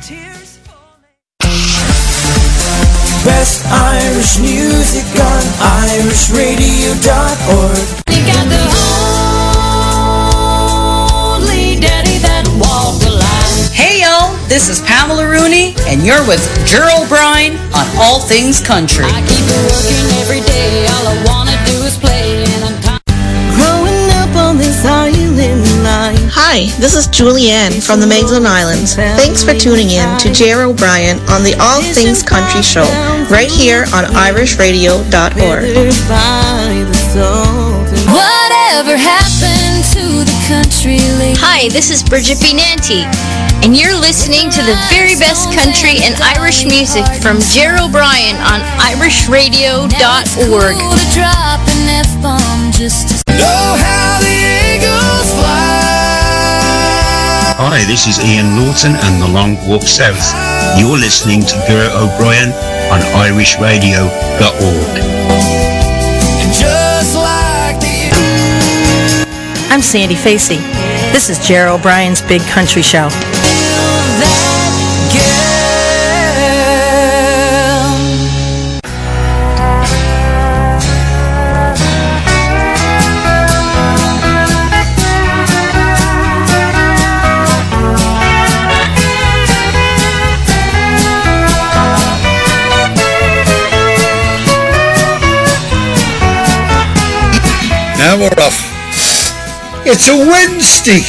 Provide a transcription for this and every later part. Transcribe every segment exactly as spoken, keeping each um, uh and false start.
Best Irish music on irish radio dot org. You got the only daddy that walked the line. Hey y'all, this is Pamela Rooney, and you're with Ger O'Brien on All Things Country. I keep working every day, all I wanna do is play, and I'm tired. Growing up on this island line. Hi, this is Julianne from the Magdalen Islands. Thanks for tuning in to Ger O'Brien on the All Things Country Show, right here on irish radio dot org. Whatever happened to the country lady? Hi, this is Bridget B. Nanty, and you're listening to the very best country and Irish music from Ger O'Brien on irish radio dot org. Cool to drop an F-bomb just to Know how the eagles fly. Hi, this is Ian Lawton and the Long Walk South. You're listening to Ger O'Brien on irish radio dot org. Just like the I'm Sandy Facey. This is Ger O'Brien's Big Country Show. Now we're off. It's a Wednesday.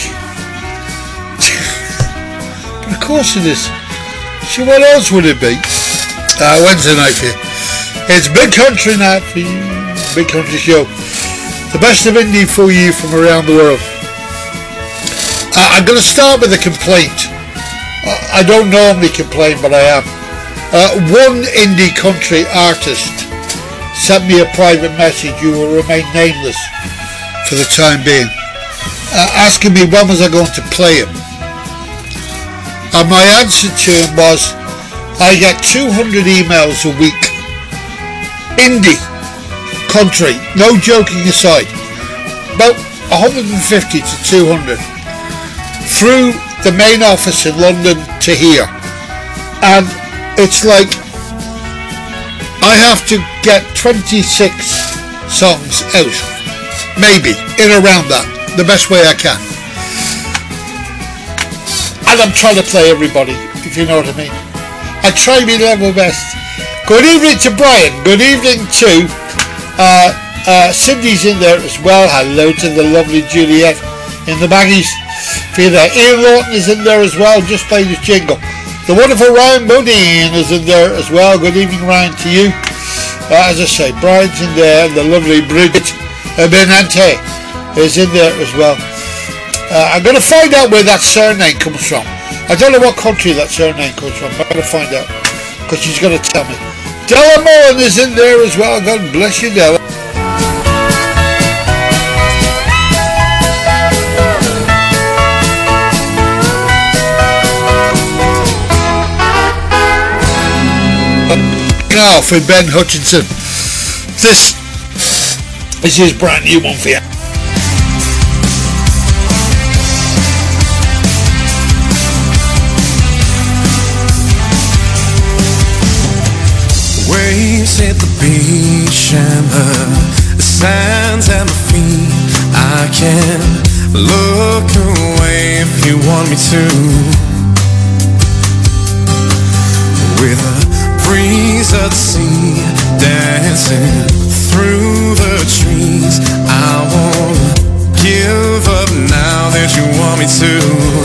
But of course it is. So what else would it be? Uh, Wednesday night for you. It's Big Country night for you. Big Country Show. The best of indie for you from around the world. Uh, I'm going to start with a complaint. Uh, I don't normally complain, but I am. Uh, one indie country artist sent me a private message. You will remain nameless for the time being, uh, asking me when was I going to play him. And my answer to him was, I get two hundred emails a week, indie country, no joking aside, about one hundred fifty to two hundred, through the main office in London to here. And it's like I have to get twenty-six songs out, maybe, in around that, the best way I can. And I'm trying to play everybody, if you know what I mean. I try my level best. Good evening to Brian, good evening to uh, uh, Cindy's in there as well. Hello to the lovely Juliet in the baggies. For you there. Ian Lawton is in there as well, just played his jingle. The wonderful Ryan Bodine is in there as well. Good evening, Ryan, to you. Uh, as I say, Brian's in there, and the lovely Bridget Benante is in there as well. Uh, I'm going to find out where that surname comes from. I don't know what country that surname comes from, but I'm going to find out, because she's going to tell me. Della Mullen is in there as well. God bless you, Della. Off with Ben Hutchinson. This is his brand new one for you. Waves hit the beach and the sand's at my feet. I can look away if you want me to. With a breeze of the sea dancing through the trees, I won't give up now that you want me to.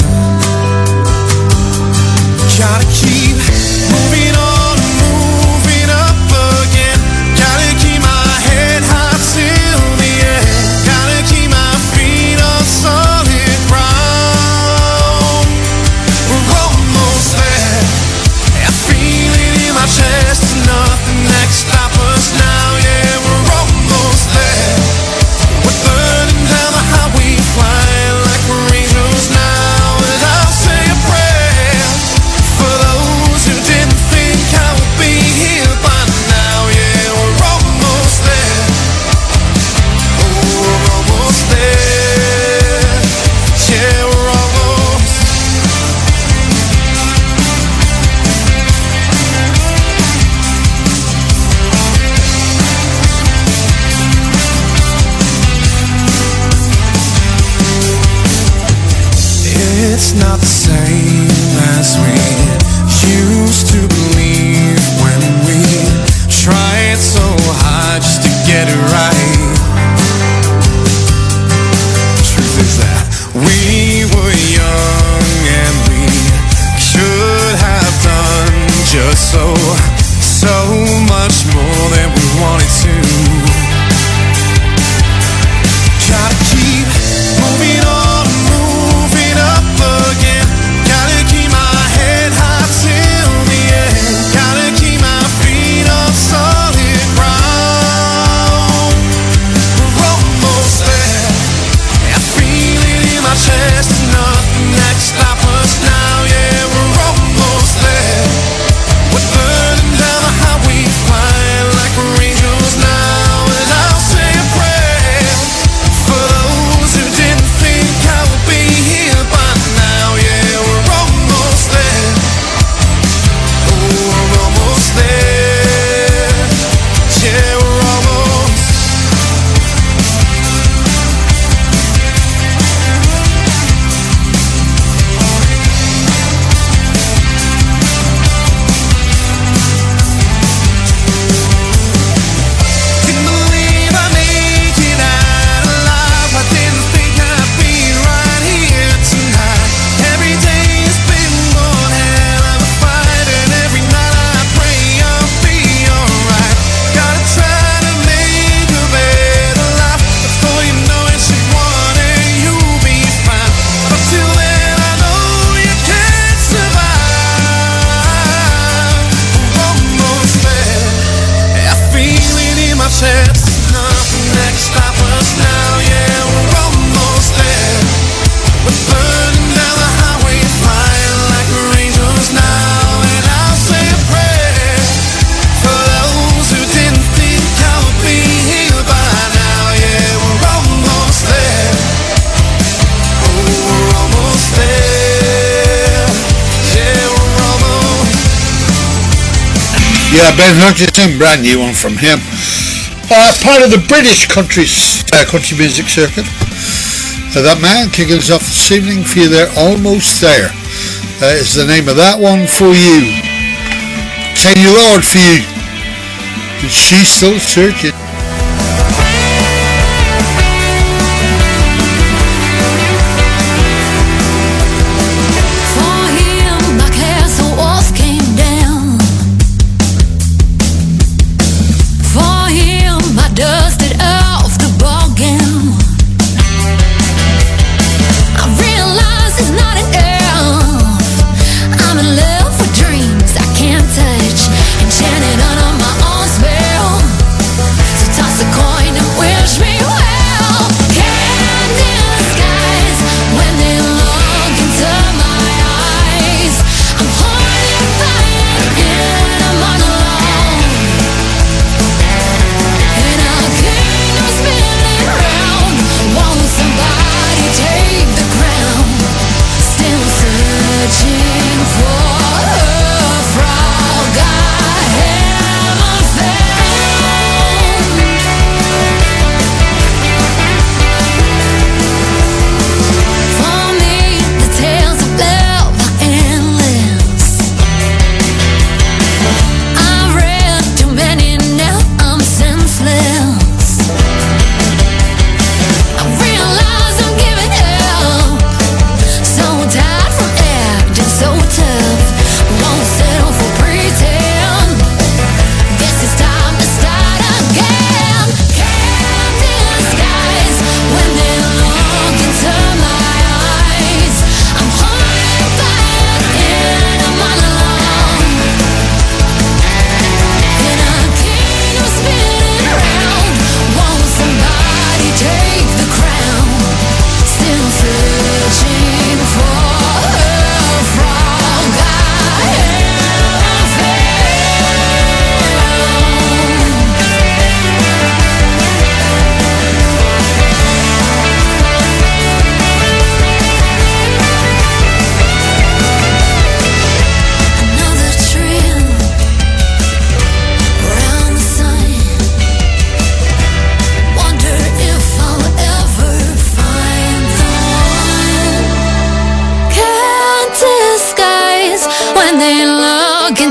Gotta keep moving on, moving up again. Gotta keep my head high till the end. Gotta keep my feet on solid ground. We're almost there. I feel it in my chest. Nothing that can stop us now. Yeah, we're almost there. We're burning down the highway, flying like we're angels now. And I'll say a prayer for those it's not the same as we used to believe when we tried so hard just to get it right. The truth is that we were young and we should have done just so, so much more than we wanted to. Gotta keep moving on, moving up again. Gotta keep my head high till the end. Gotta keep my feet on solid ground. We're almost there. I feel it in my chest. Nothing that can stop us now. Yeah, we're almost there. We're burning down the highway, flying like we're angels now. And I'll say a prayer for those who didn't think I would be here by now. Yeah, we're almost there. Oh, we're almost there. Yeah, we're almost. Didn't believe I'd make it out alive. I didn't think I'd be right here tonight. Every day has been one hell of a fight, and every night I pray I'll be alright. Gotta try to make a better life. Before you know it, she won and you'll be fine. But till then, I know you can't survive. We're almost there. I feel it in my chest. Nothing that can stop us now. Yeah, we're almost there. We're burning down the highway, flying like we're angels now. And I'll say a prayer for those who didn't think I would be here by now. Yeah, we're almost there. Oh, we're almost there. Yeah, we're almost. Yeah, Ben Hutchinson, brand new one from him. Uh, part of the British country, uh, country music circuit. Uh, that man kicking us off this evening for you there, Almost There, uh, is the name of that one for you. Thank you, Lord, for you. And she's still searching. For him, my castle walls came down. For him, I dusted off the ball gown. I realize it's not enough. I'm in love with dreams I can't touch, enchanted under my own spell. So toss a coin and wish me well. Candy in the skies when they look into my eyes. I'm horrified and I'm on alone. In a kingdom spinning round, won't somebody take the crown? Still searching for a frog I haven't found. For me, the tales of love are endless. I've read too many, now I'm senseless. I realize I'm giving up, so tired from acting so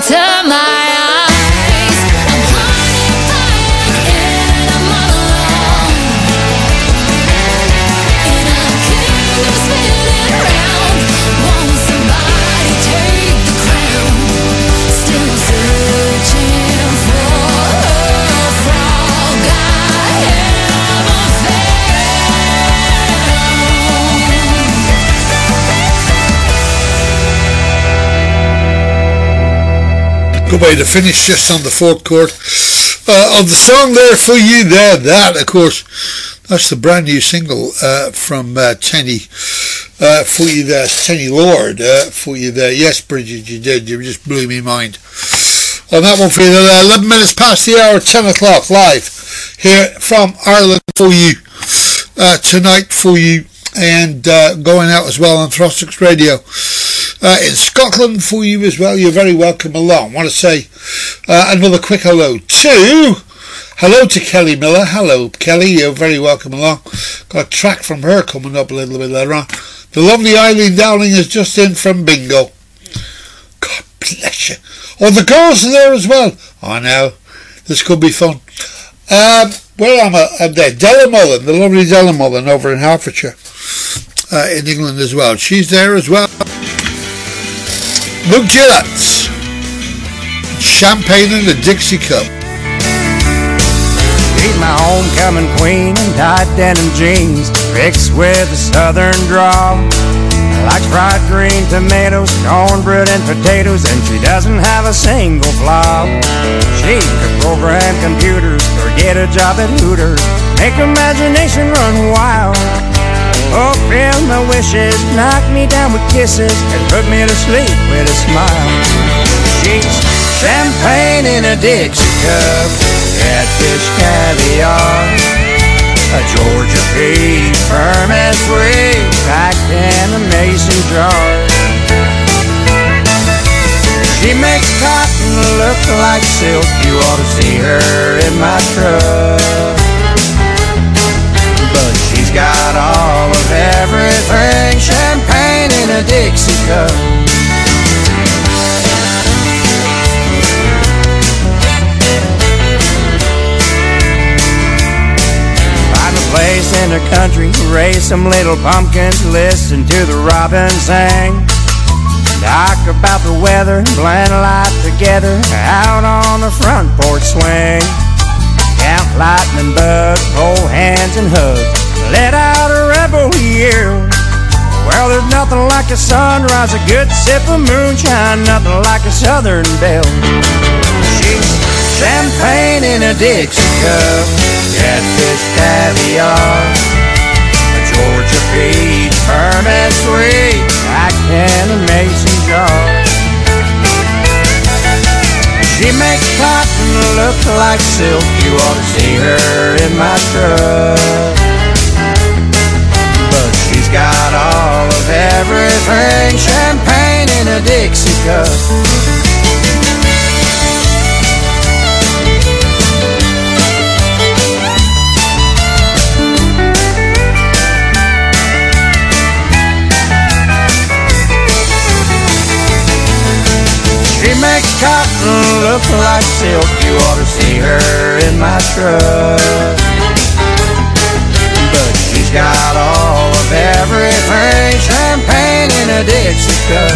into my eyes. I'm haunted by an animal alone in a kingdom spinning round. Won't somebody take the crown? Still searching for a frog I haven't Good way to finish, just on the fourth chord uh, of the song there for you there. That, of course, that's the brand new single uh, from uh, Tenny uh, for you there, Tenny Lord uh, for you there. Yes, Bridget, you did. You just blew me mind on that one for you there. eleven minutes past the hour, ten o'clock, live here from Ireland for you uh, tonight for you, and uh, going out as well on Throstics Radio. Uh, in Scotland for you as well. You're very welcome along. I want to say uh, another quick hello to hello to Kelly Miller. Hello Kelly, you're very welcome along. Got a track from her coming up a little bit later on. The lovely Eileen Dowling is just in from Bingo. God bless you. Oh, the girls are there as well. Oh no, this could be fun. Um, where am I? I'm there. Della Mullen, the lovely Della Mullen over in Hertfordshire uh, in England as well. She's there as well. Luke Gilletts, Champagne in the Dixie Cup. She's my homecoming queen in tight denim jeans, mixed with a southern drawl. Likes fried green tomatoes, cornbread and potatoes, and she doesn't have a single flaw. She could program computers or get a job at Hooters, make imagination run wild. Fulfill my wishes, knock me down with kisses, and put me to sleep with a smile. She's champagne in a Dixie cup, catfish caviar, a Georgia peach, firm and sweet, packed in a mason jar. She makes cotton look like silk, you ought to see her in my truck. But she's got all of everything, champagne in a Dixie cup. Find a place in the country, raise some little pumpkins, listen to the robins sing, talk about the weather, blend life together out on the front porch swing. Count lightning bugs, hold hands and hug, let out a rebel yell. Well, there's nothing like a sunrise, a good sip of moonshine, nothing like a southern belle. She's champagne in a Dixie cup, catfish caviar, a Georgia peach, firm and sweet, packed in a mason jar. She makes cotton look like silk, you ought to see her in my truck. But she's got all of everything, champagne in a Dixie cup. She makes cotton look like silk, you ought to see her in my truck. But she's got all of everything, champagne in a Dixie cup.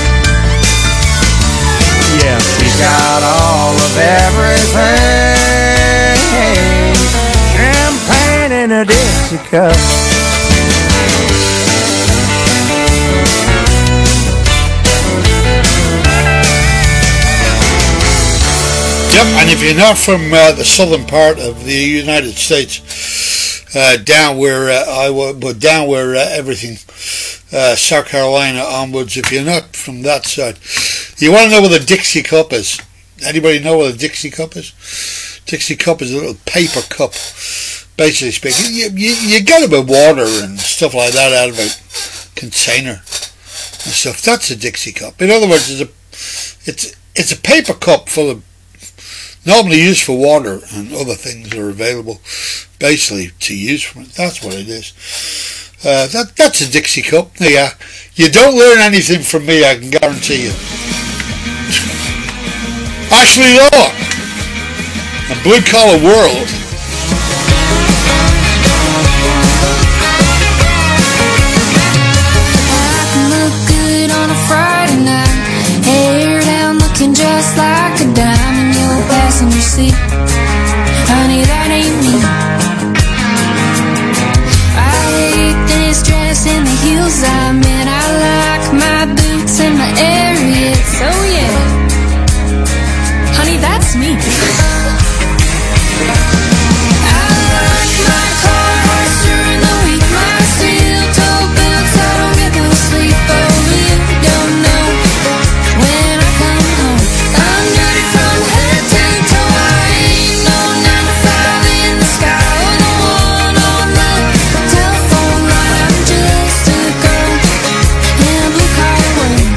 Yeah, she's got all of everything, champagne in a Dixie cup. Yep, and if you're not from uh, the southern part of the United States, uh, down where uh, I was, but down where uh, everything, uh, South Carolina onwards, if you're not from that side, you want to know what a Dixie cup is. Anybody know what a Dixie cup is? Dixie cup is a little paper cup, basically speaking. You, you, you get it with water and stuff like that out of a container and stuff. That's a Dixie cup. In other words, it's a, it's, it's a paper cup full of, normally used for water and other things that are available basically to use from it. That's what it is. Uh, that that's a Dixie cup. Yeah, you don't learn anything from me, I can guarantee you. Ashley Law and Blue Collar World. Just like a dime in your passenger seat. Honey, that ain't me. I hate this dress and the heels I'm in. I like my boots and my Ariats. Oh yeah, honey, that's me. I like my car horse during the week. My steel-toe boots, I don't get no sleep. Oh, you don't know when I come home. I'm dirty from head to toe. I ain't no nine to five in the sky or the one on the telephone line. I'm just a girl in a blue collar world.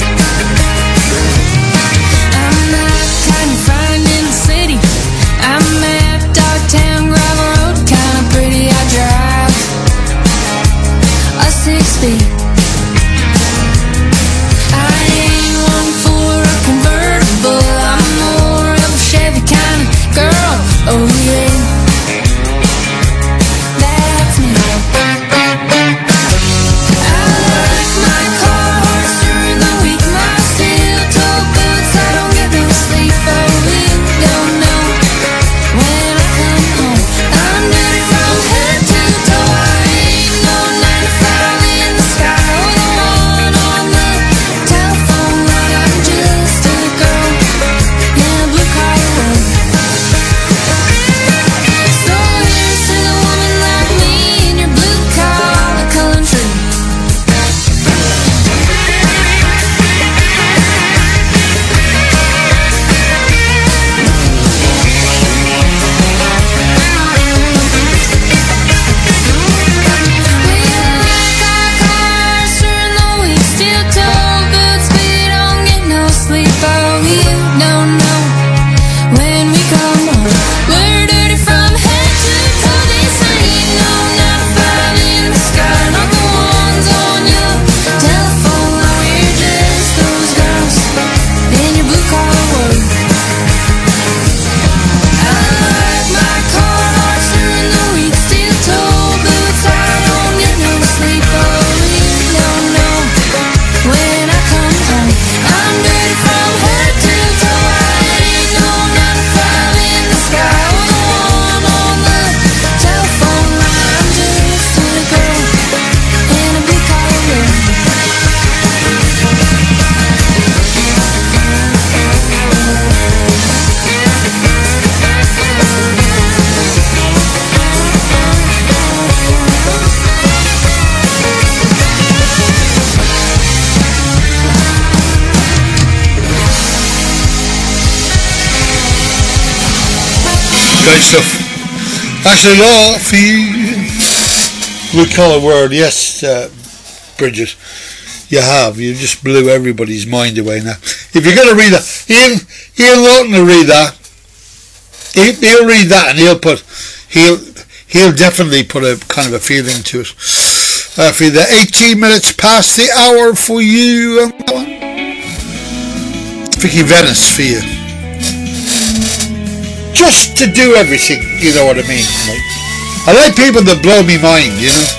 I'm not kind of fine in the city. I'm at Dogtown gravel road, kind of pretty. I drive a six speed. I ain't one for a convertible. I'm more of a Chevy kind of girl. Oh yeah, that's me. I like my car horse during the week. My steel-toe boots, I don't get no sleep. Oh, you don't know when I come home. I'm dirty from head to toe. I ain't no nine to five in the sky or the one on the telephone line. I'm just a girl in a blue collar world. So here's to the woman like me in your blue collar country. We like our cars during the week. Steel-toe boots, we don't get no sleep. Oh, you don't know when we come home. We're dirty from head to toe. This ain't no nine to five in the sky, not the ones on your telephone line. We're just those girls in your blue collar world. I like my car horse during the week. Steel-toe boots, I don't get no sleep. Oh, you don't know when I come home. I'm dirty from head to toe. I ain't no nine to five in the sky or the one on the telephone line. I'm just a girl in a blue collar world. Great stuff. Ashley Law for you. Blue Collar World. Yes, uh, Bridget, you have. You just blew everybody's mind away now. If you're going to read that, Ian, Ian Lawton will read that. He, he'll read that and he'll put, he'll he'll definitely put a kind of a feeling to it. Uh, for the eighteen minutes past the hour for you. Um, Vicky Venice for you. Just to do everything, you know what I mean? Like, I like people that blow me mind, you know.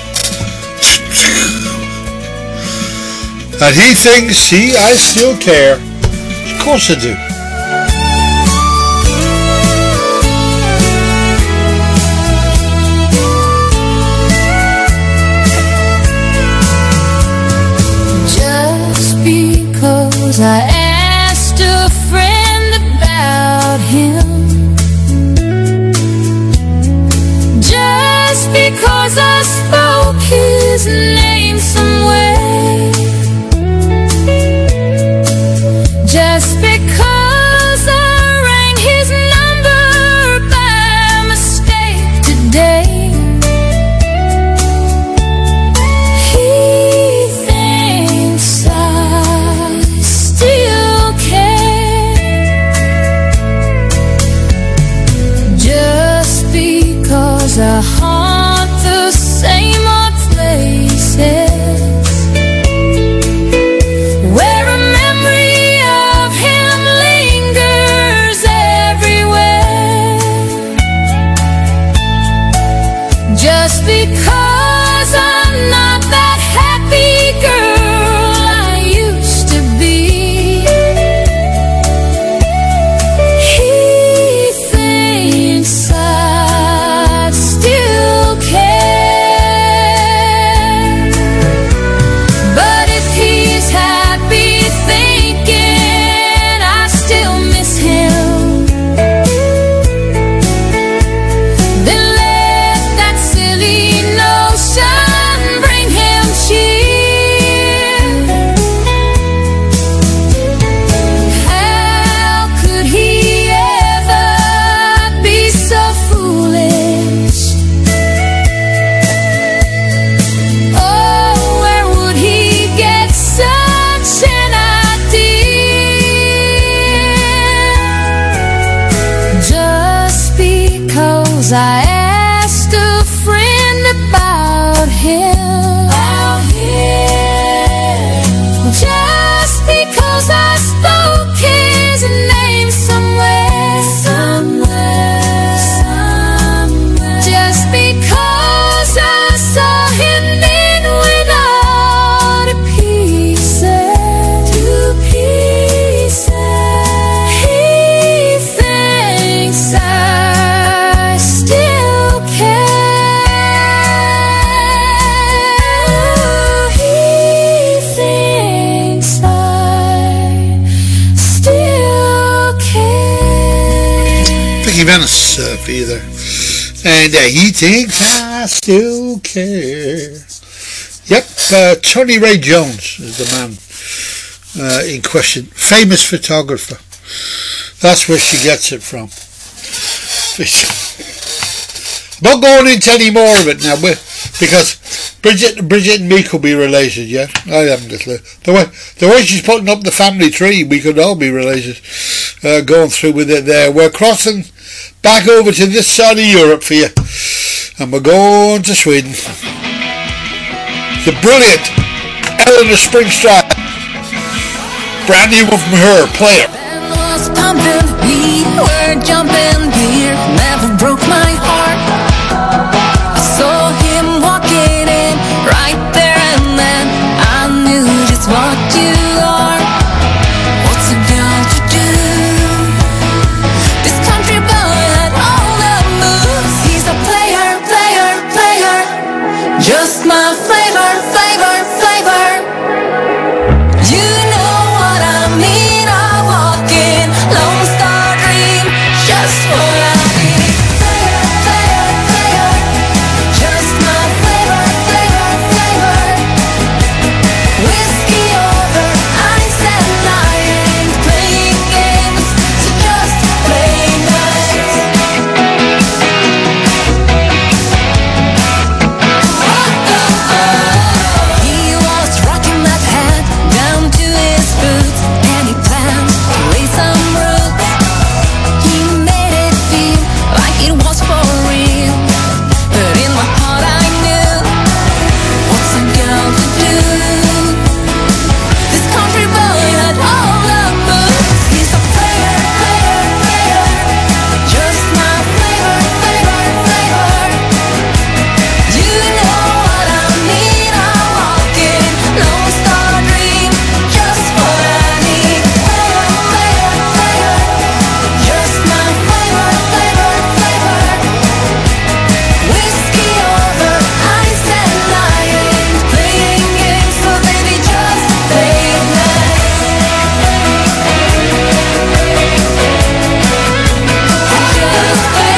And he thinks, see, I still care. Of course I do. Just because I asked a friend about him, just because I spoke his name somewhere, just because I rang his number by mistake today, he thinks I still care. Just because I haunt the same old places where a memory of him lingers Venice uh, for you there. And uh, he thinks I still care. Yep, uh, Tony Ray Jones is the man uh, in question. Famous photographer. That's where she gets it from. I'm not going into any more of it now, because Bridget, Bridget and me could be related, yeah? I haven't a clue. The way, the way she's putting up the family tree, we could all be related. Uh, going through with it there. We're crossing back over to this side of Europe for you. And we're going to Sweden. The brilliant Eleanor Springstrand. Brand new one from her, Player. Was pumping, we were jumping, gear never broke my heart. I saw him walking in right there and then I knew just what you are. What's a girl to do? This country boy had all the moves. He's a player, player, player. Just my flavor, flavor, flavor. You know what I mean. I walk in Lone Star Dream, just what I need. Player, player, player. Just my flavor, flavor, flavor. Whiskey over ice and I ain't playing games, so just play nice. He was rocking that hat down to his boots, and he planned to lay some roots. He made it feel like it was for real, but in my heart I knew, what's a girl to do? This country boy had all the moves. He's a player, player, player. Just my flavor, flavor, flavor. You know what I mean. I walk in Lone Star Dream, just what I need. Player, player, player. Just my flavor, flavor, flavor. Whiskey over ice and I ain't playing games, so baby just play nice. Just play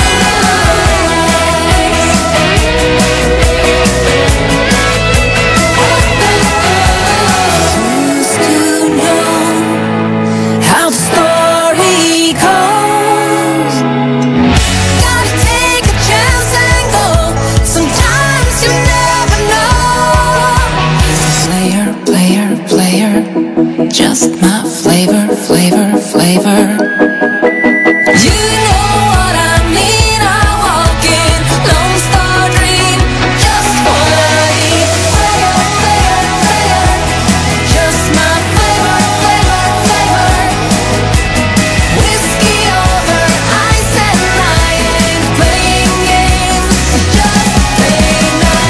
nice. Who's to know how the story goes? Gotta take a chance and go. Sometimes you never know. Player, player, player. Just my flavor, flavor, flavor. You know what I mean. I walk in Lone Star Dream, just what I need. Player, player, player. Just my flavor, flavor, flavor. Whiskey over ice and I ain't playing games, so just play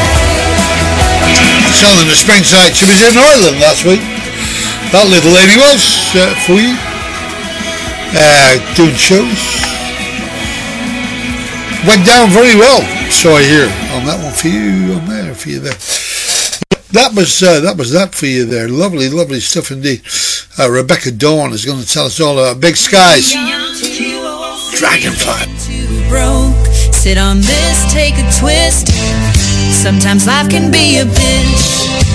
nice. Selling the Springside. She was in Ireland last week. That little lady was uh, for you. Uh, doing shows. Went down very well, so I hear. On that one for you, on there for you there. That was uh, that was that for you there. Lovely, lovely stuff indeed. Uh, Rebecca Dawn is going to tell us all about Big Skies. Dragonfly. Too broke. Sit on this, take a twist. Sometimes life can be a bitch.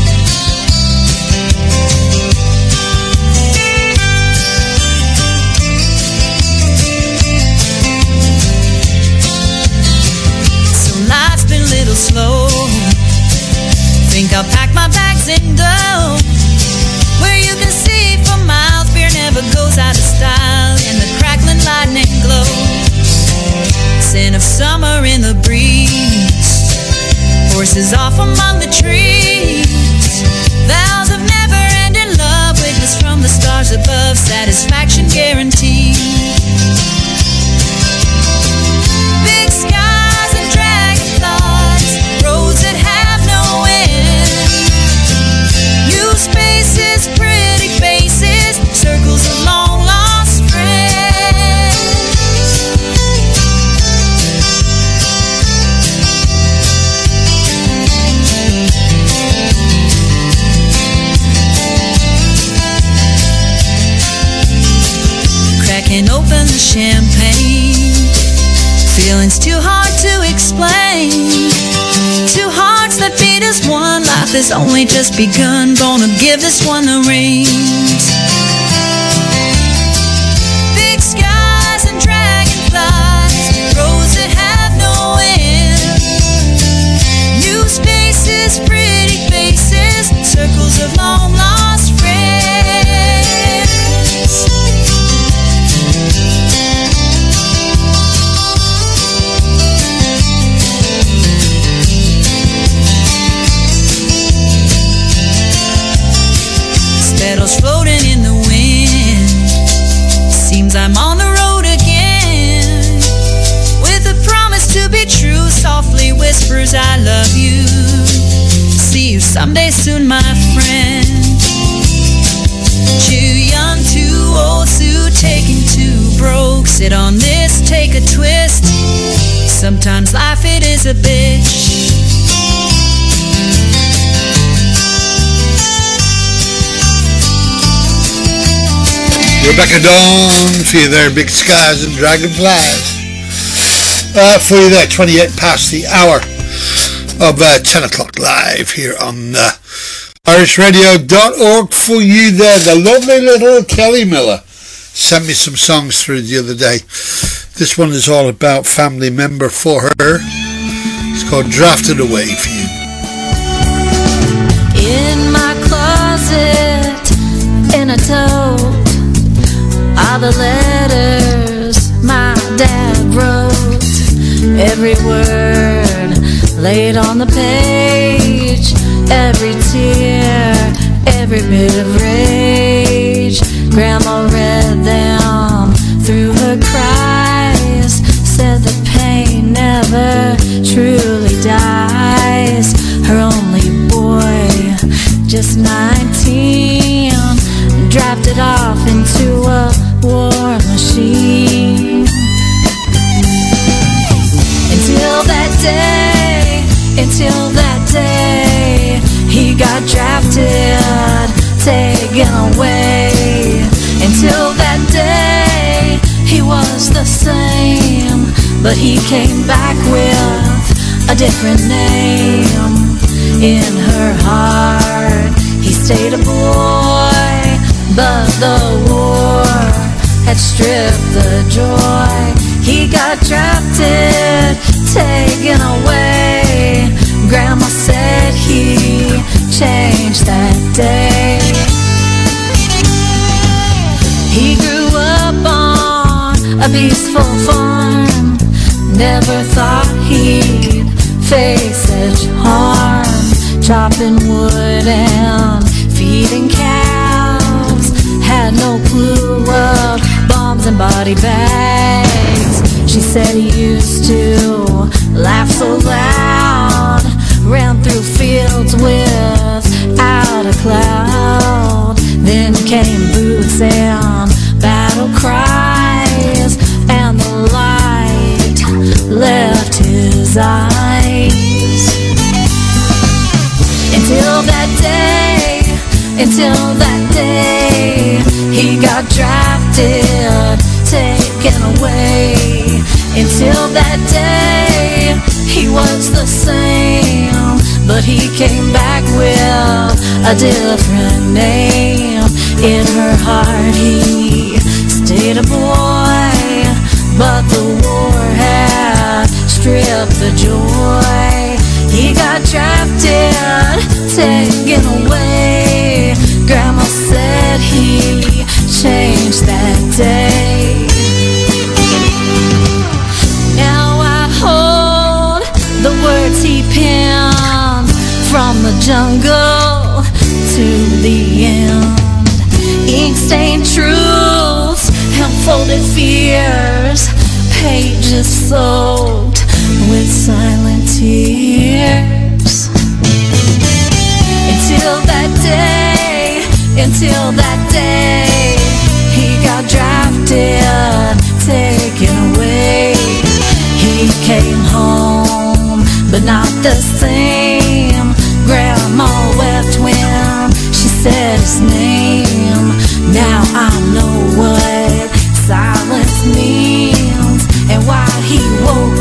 So life's been a little slow. Think I'll pack my bags and go where you can see for miles. Beer never goes out of style in the crackling lightning glow. Scent of summer in the breeze. Horses off among the trees. Vows of never-ending love. Witness from the stars above. Satisfaction guaranteed. Big skies and dragonflies. Roads that have no end. New spaces, pretty faces. Circles of long lost friends. Cracking open the champagne. Feelings too hard to explain. Two hearts that beat as one. Life has only just begun. Gonna give this one the reins. Big skies and dragonflies, roads that have no end. New spaces, pretty faces, circles of long lost friends. Petals floating in the wind. Seems I'm on the road again, with a promise to be true. Softly whispers I love you. See you someday soon, my friend. Too young, too old, too taken, too broke. Sit on this, take a twist. Sometimes life it is a bitch. Rebecca Dawn for you there, Big Skies and Dragonflies. Uh, for you there, twenty-eight past the hour of uh, ten o'clock live here on uh, irish radio dot org. For you there, the lovely little Kelly Miller sent me some songs through the other day. This one is all about family member for her. It's called Drafted Away for you. In my closet, in a tote, all the letters my dad wrote. Every word laid on the page, every tear, every bit of rage. Grandma read them through her cries, said the pain never truly dies. Her only boy, just nineteen, drafted off into a war machine. Until that day, until that day, he got drafted, taken away. Until that day, he was the same, but he came back with a different name. In her heart, he stayed a boy, but the war had stripped the joy. He got drafted, taken away. Grandma said he changed that day. He grew up on a peaceful farm, never thought he'd face such harm. Chopping wood and feeding cows, had no clue of bombs and body bags. She said he used to laugh so loud, ran through fields without a cloud. Then came boots and battle cries, and the light left his eyes. Until that day, until that day, he got drafted, taken away. Until that day, he was the same, but he came back with a different name. In her heart he stayed a boy, but the war had stripped the joy. He got drafted, taken away. Grandma said he changed that day. Now I hold the words he penned, from the jungle to the end. Ink-stained truths and folded fears, pages soaked with silent tears. Until that day, until that day, he got drafted, taken away. He came home, but not the same. Grandma wept when she said his name. Now I know what silence means, and why he woke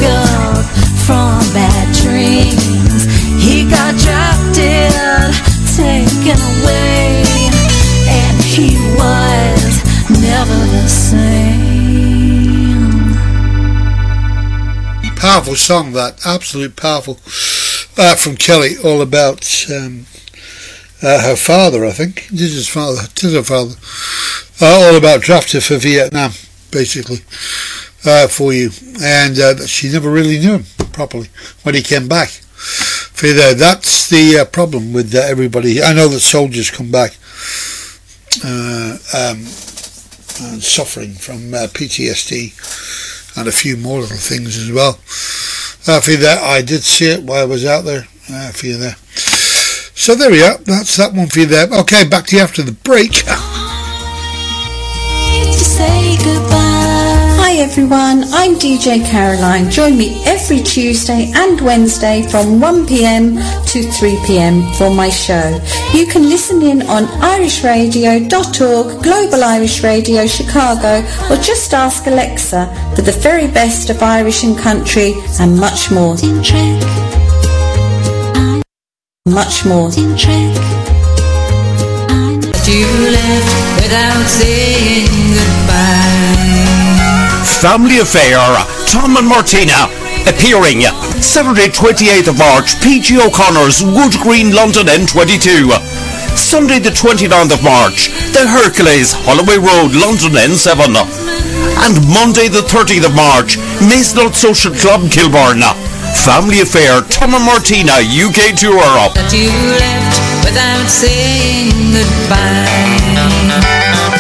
he was never the same. Powerful song, that. Absolute powerful. Uh, from Kelly, all about um, uh, her father, I think. It is his father. It is her father. Uh, all about drafted for Vietnam, basically, uh, for you. And uh, she never really knew him properly when he came back. For you there, that's the uh, problem with uh, everybody. I know that soldiers come back uh, um, and suffering from uh, P T S D and a few more little things as well. Uh, for you there, I did see it while I was out there. Uh, for you there. So there we are. That's that one for you there. Okay, back to you after the break. To say goodbye. Hi everyone, I'm D J Caroline. Join me every Tuesday and Wednesday from one p.m. to three p.m. for my show. You can listen in on irish radio dot org, Global Irish Radio Chicago, or just ask Alexa for the very best of Irish and country and much more. Much more. But you left without saying goodbye. Family Affair, Tom and Martina, appearing Saturday twenty-eighth of March, P G O'Connor's Wood Green, London N twenty-two. Sunday the twenty-ninth of March, the Hercules, Holloway Road, London N seven. And Monday the thirtieth of March, Mazenot Social Club, Kilburn. Family Affair, Tom and Martina, U K tour. That you left without saying goodbye.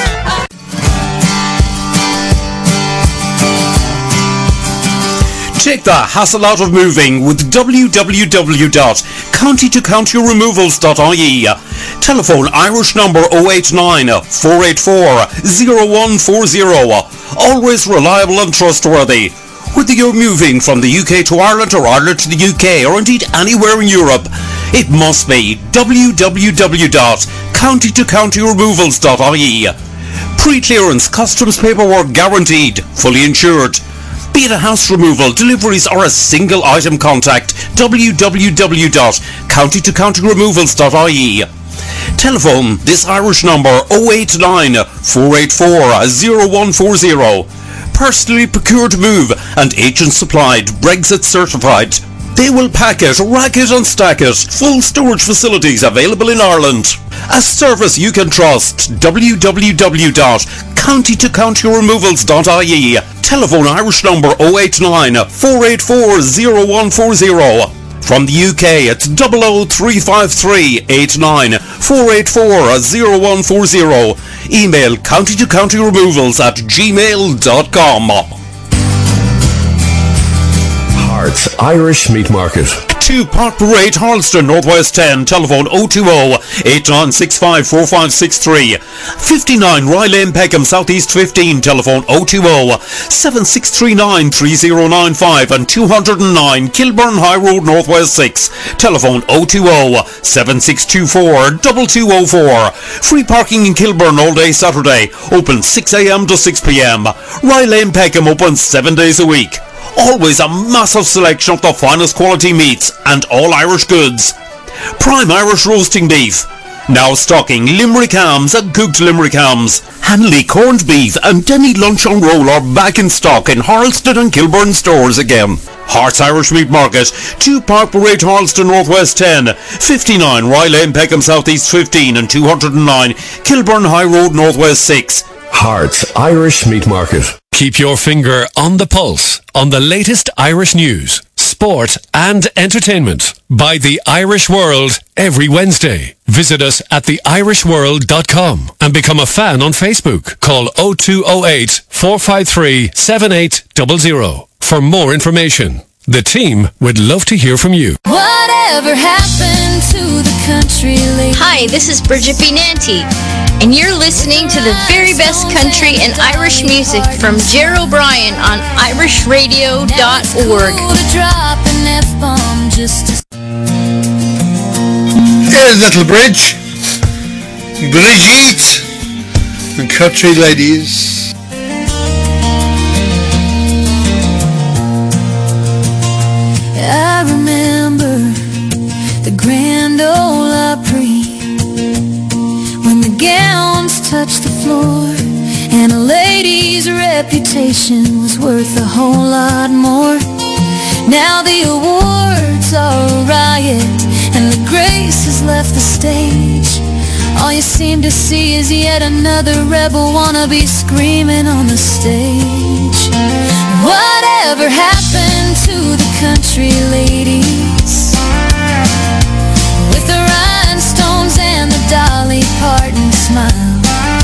Take the hassle out of moving with w w w dot county to county removals dot I E. Telephone Irish number oh eight nine, four eight four, oh one four oh. Always reliable and trustworthy. Whether you're moving from the U K to Ireland or Ireland to the U K or indeed anywhere in Europe, it must be w w w dot county to county removals dot I E. Pre-clearance customs paperwork guaranteed, fully insured. Be it a house removal, deliveries or a single item, contact w w w dot county to county removals dot I E. Telephone this Irish number oh eight nine, four eight four, oh one four oh. Personally procured move and agent supplied, Brexit certified. They will pack it, rack it and stack it. Full storage facilities available in Ireland. A service you can trust. w w w dot county to county removals dot I E. Telephone Irish number oh eight nine, four eight four, oh one four oh. From the U K, it's double oh three five three, eight nine, four eight four, oh one four oh. Email county to county removals at gmail dot com. Hearts Irish Meat Market. two Park Parade, Harleston, Northwest ten. Telephone oh two oh, eight nine six five, four five six three. fifty-nine Rye Lane, Peckham, Southeast fifteen. Telephone oh two oh, seven six three nine, three oh nine five. And two oh nine Kilburn High Road, Northwest six. Telephone oh two oh, seven six two four, two two oh four. Free parking in Kilburn all day Saturday. Open six a.m. to six p.m. Rye Lane, Peckham open seven days a week. Always a massive selection of the finest quality meats and all Irish goods. Prime Irish roasting beef. Now stocking Limerick hams and cooked Limerick hams. Hanley corned beef and Denny lunch on roll are back in stock in Harleston and Kilburn stores again. Hearts Irish Meat Market, two Park Parade, Harleston, Northwest ten, fifty-nine Rye Lane, Peckham, Southeast fifteen, and two oh nine Kilburn High Road, Northwest six. Hearts Irish Meat Market. Keep your finger on the pulse on the latest Irish news, sport and entertainment by The Irish World every Wednesday. Visit us at the irish world dot com and become a fan on Facebook. Call oh two oh eight, four five three, seven eight zero zero for more information. The team would love to hear from you. Whatever happened to the country lady? Hi, this is Bridget B. Nanty, and you're listening to the very best country and Irish music from Ger O'Brien on irish radio dot org. Here's Little Bridge, Brigitte, and Country Ladies. I remember the Grand Ole Opry when the gowns touch the floor, and a lady's reputation was worth a whole lot more. Now the awards are a riot, and the grace has left the stage. All you seem to see is yet another rebel wannabe screaming on the stage. Whatever happened to the country ladies, with the rhinestones and the Dolly Parton smile?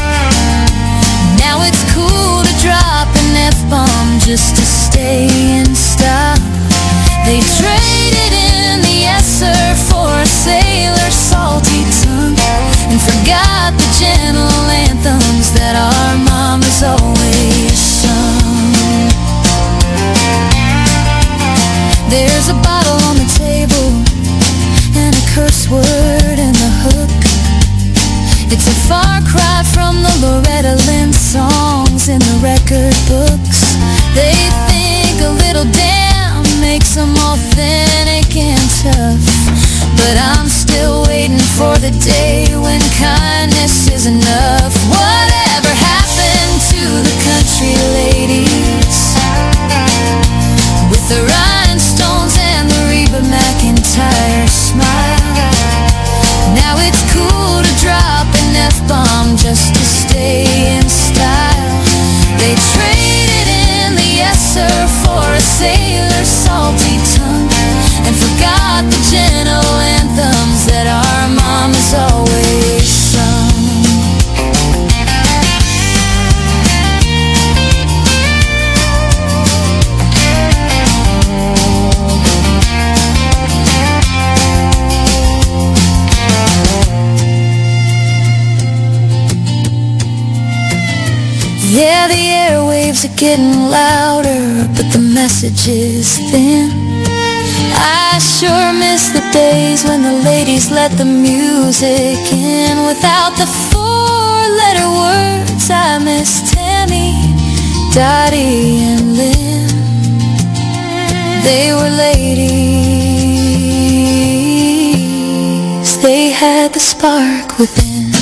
Now it's cool to drop an F-bomb just to stay in style. They traded in the yes sir for a sailor's salty tongue, and forgot the gentle anthems that our mamas always sung. There's a bottle on the table and a curse word in the hook. It's a far cry from the Loretta Lynn songs in the record books. They think a little damn makes them authentic and tough, but I'm still waiting for the day when kindness is enough. Whatever happened to the country ladies, with the rhinestones and the Reba McEntire smile? Now it's cool to drop an F-bomb just to stay in style. They traded in the yes sir for a sailor's salty tongue, and forgot the gentle anthems that our mamas always sung. Yeah, the airwaves are getting louder, but the message is thin. I sure miss the days when the ladies let the music in. Without the four-letter words, I miss Tammy, Dottie, and Lynn. They were ladies, they had the spark within.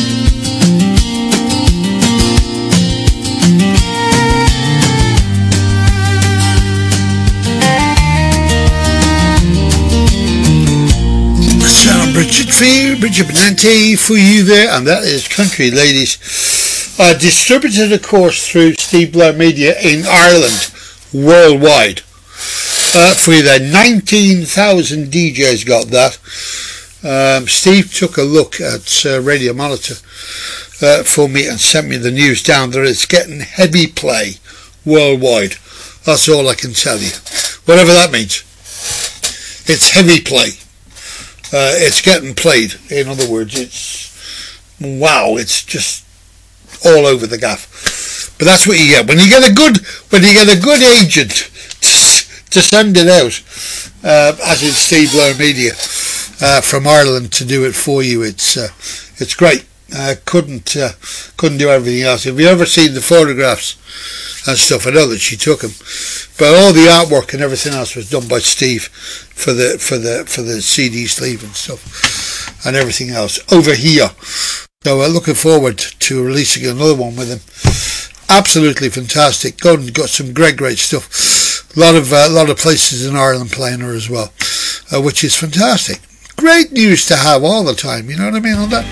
Bridget Fee, Bridget Benanti for you there, and that is Country Ladies. Uh, distributed, of course, through Steve Blair Media in Ireland, worldwide. Uh, for you there, nineteen thousand D Js got that. Um, Steve took a look at uh, Radio Monitor uh, for me and sent me the news down there. It's getting heavy play worldwide. That's all I can tell you. Whatever that means. It's heavy play. Uh, it's getting played. In other words, it's wow. It's just all over the gaff. But that's what you get when you get a good when you get a good agent to, to send it out, uh, as in Steve Blair Media uh, from Ireland to do it for you. It's uh, it's great. Uh, couldn't uh, couldn't do everything else. Have you ever seen the photographs and stuff? I know that she took them, but all the artwork and everything else was done by Steve for the for the for the C D sleeve and stuff and everything else over here. So we're looking forward to releasing another one with him. Absolutely fantastic. Got got some great great stuff. A lot of a uh, lot of places in Ireland playing her as well, uh, which is fantastic. Great news to have all the time. You know what I mean on that.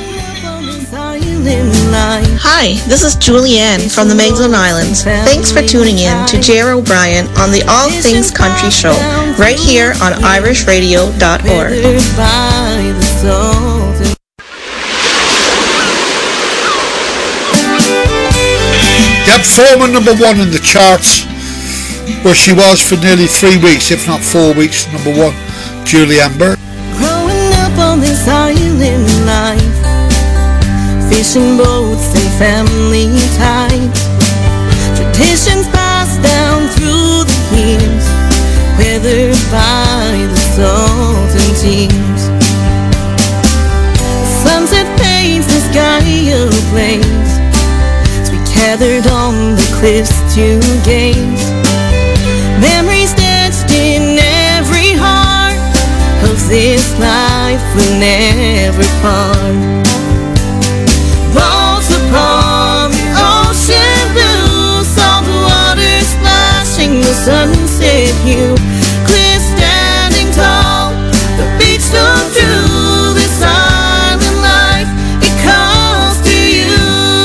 Hi, this is Julianne from the Magdalen Islands. Thanks for tuning in to Jer O'Brien on the All Things Country Show, right here on irish radio dot org. Deb Foreman number one in the charts, where she was for nearly three weeks, if not four weeks, number one, Julianne Burke. Growing up on this island life, fishing boats and family ties, traditions passed down through the years, weathered by the Sultan tears. Sunset paints the sky ablaze, as we gathered on the cliffs to gaze. Memories etched in every heart of this life will never part. Walls upon sunset hue. Clear standing tall, the beach so true. This island life, it calls to you.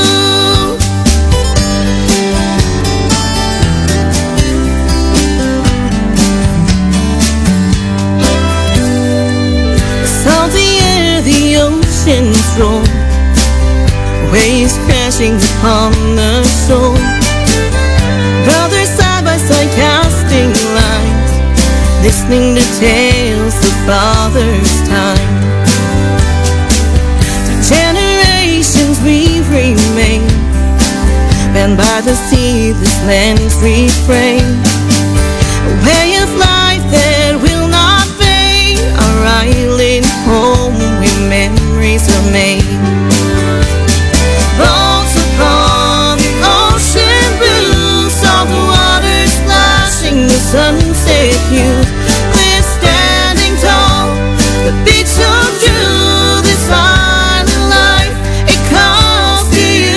The salty air, the ocean's roll, waves crashing upon the shore. Brothers side by side casting lines, listening to tales of father's time. For generations we've remained, bound by the sea, this land's refrain. A way of life that will not fade, our island home where memories are made. Boats upon the ocean blue, salt water splashing the sunset hue. Clear standing tall, the beach so true. This island life, it calls to you.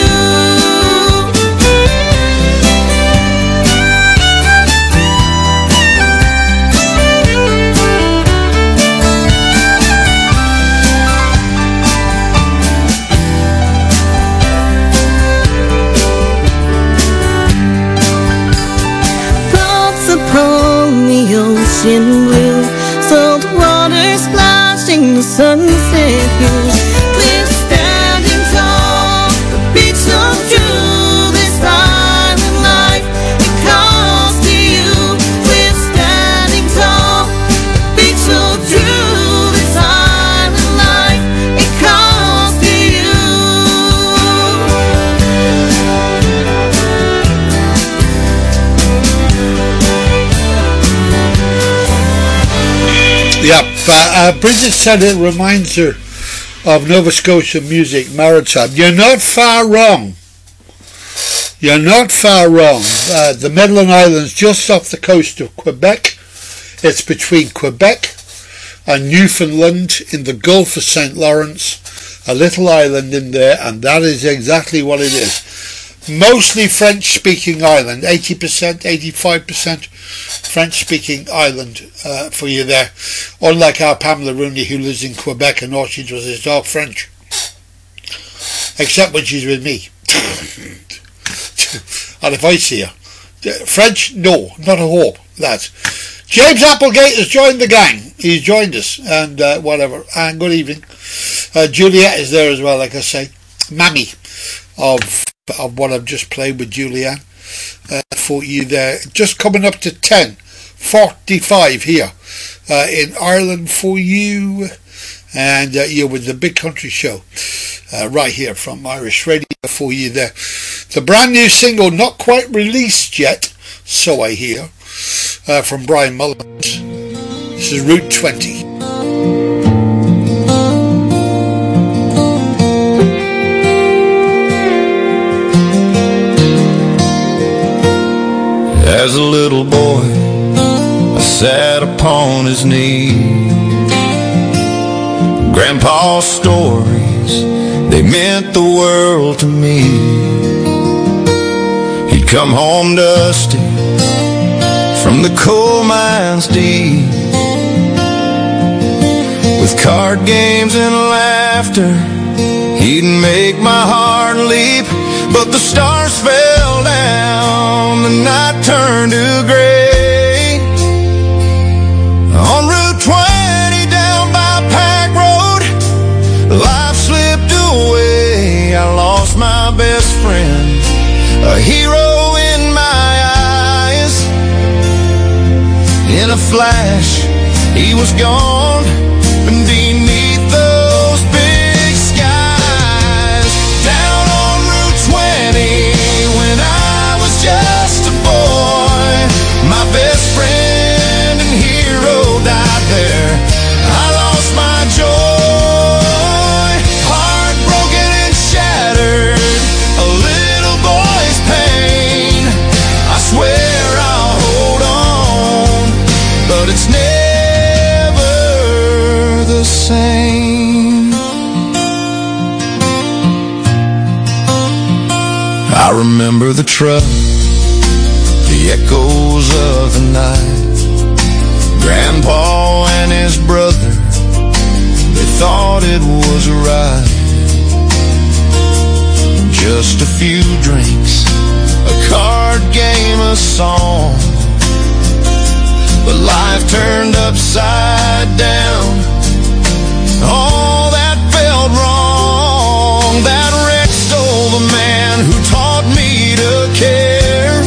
Upon the ocean blue, salt water splashing the sunset hue. Clear standing tall, the beach so true. This island life, it calls to you. Clear standing tall, the beach so true. This island life, it calls to you. Yep, uh, uh, Bridget said it reminds her of Nova Scotia music, maritime. You're not far wrong. You're not far wrong. Uh, the Midland Islands, just off the coast of Quebec. It's between Quebec and Newfoundland in the Gulf of Saint Lawrence. A little island in there, and that is exactly what it is. Mostly French-speaking island, eighty percent, eighty-five percent French-speaking island uh, for you there. Unlike our Pamela Rooney, who lives in Quebec and all she does is talk French. Except when she's with me. And if I see her. French, no, not a hope. That. James Applegate has joined the gang. He's joined us, and uh, whatever. And good evening. Uh, Juliet is there as well, like I say. Mammy of... of what I've just played with Julianne uh, for you there. Just coming up to ten forty-five here uh, in Ireland for you, and uh, you're with the Big Country Show uh, right here from Irish Radio for you there. The brand new single, not quite released yet, so I hear, uh, from Brian Mullins. This is Route twenty. As a little boy, I sat upon his knee. Grandpa's stories, they meant the world to me. He'd come home dusty from the coal mines deep, with card games and laughter, he'd make my heart leap. But the stars fell down, the night turned to gray. On Route twenty down by Pack Road, life slipped away. I lost my best friend, a hero in my eyes. In a flash, he was gone beneath those big skies. Down on Route twenty, when I was just a boy, my best friend and hero died there. I lost my joy, heartbroken and shattered, a little boy's pain. I swear I'll hold on, but it's never the same. I remember the truck, the the echoes of the night. Grandpa and his brother, they thought it was a ride. Just a few drinks, a card game, a song. But life turned upside down. All that felt wrong. That wreck stole the man who taught me to care.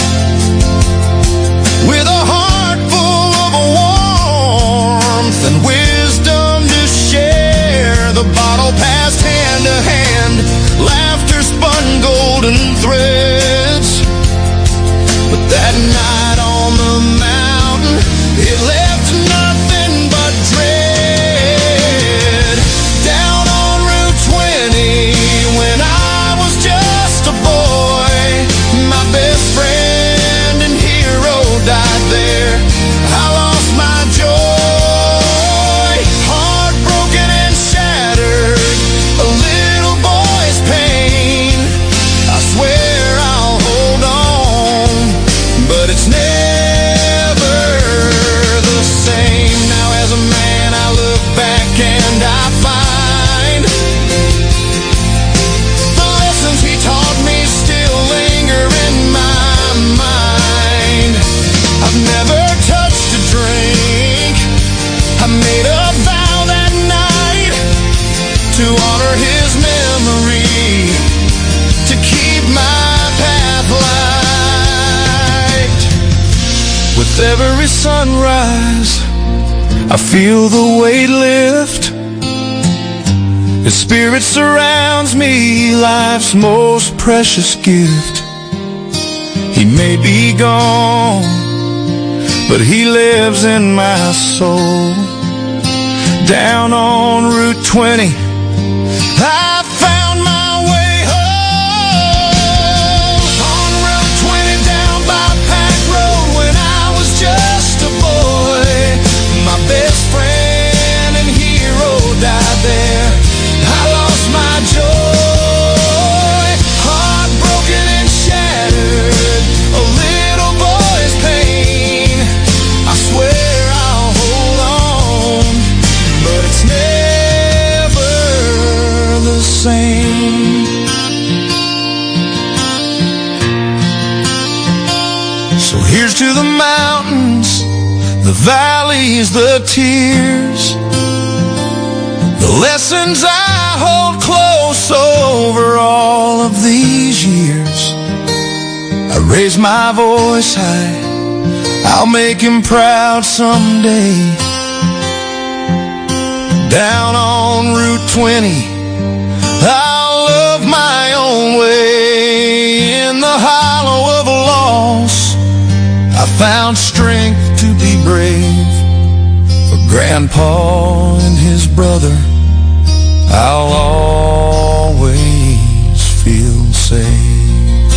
With a heart full of warmth and wisdom to share, the bottle passed hand to hand. Laughter spun golden threads. But that night on the mountain, it left nothing but dread. Down on Route twenty, when I was just a boy, my best friend and hero died there. I lost my joy, heartbroken and shattered, a little boy's pain. I swear I'll hold on, but it's never the same. Now as a man I look back and I find the lessons he taught me still linger in my mind. I've never touched a drink. I made a vow that night to honor his memory, to keep my path light. With every sunrise, I feel the weight lift. His spirit surrounds me, life's most precious gift. He may be gone, but he lives in my soul. Down on Route twenty, I found my way home. On Route twenty, down by Pack Road, when I was just a boy, my best friend and hero died there. I lost my joy, heartbroken and shattered, a little boy's pain. I swear I'll hold on, but it's never the same. So here's to the mountains, the valleys, the tears, the lessons I hold close over all of these years. I raise my voice high, I'll make him proud someday. Down on Route twenty, I'll love my own way. In the hollow of a loss, I found strength to be brave. For Grandpa and his brother, I'll always feel safe.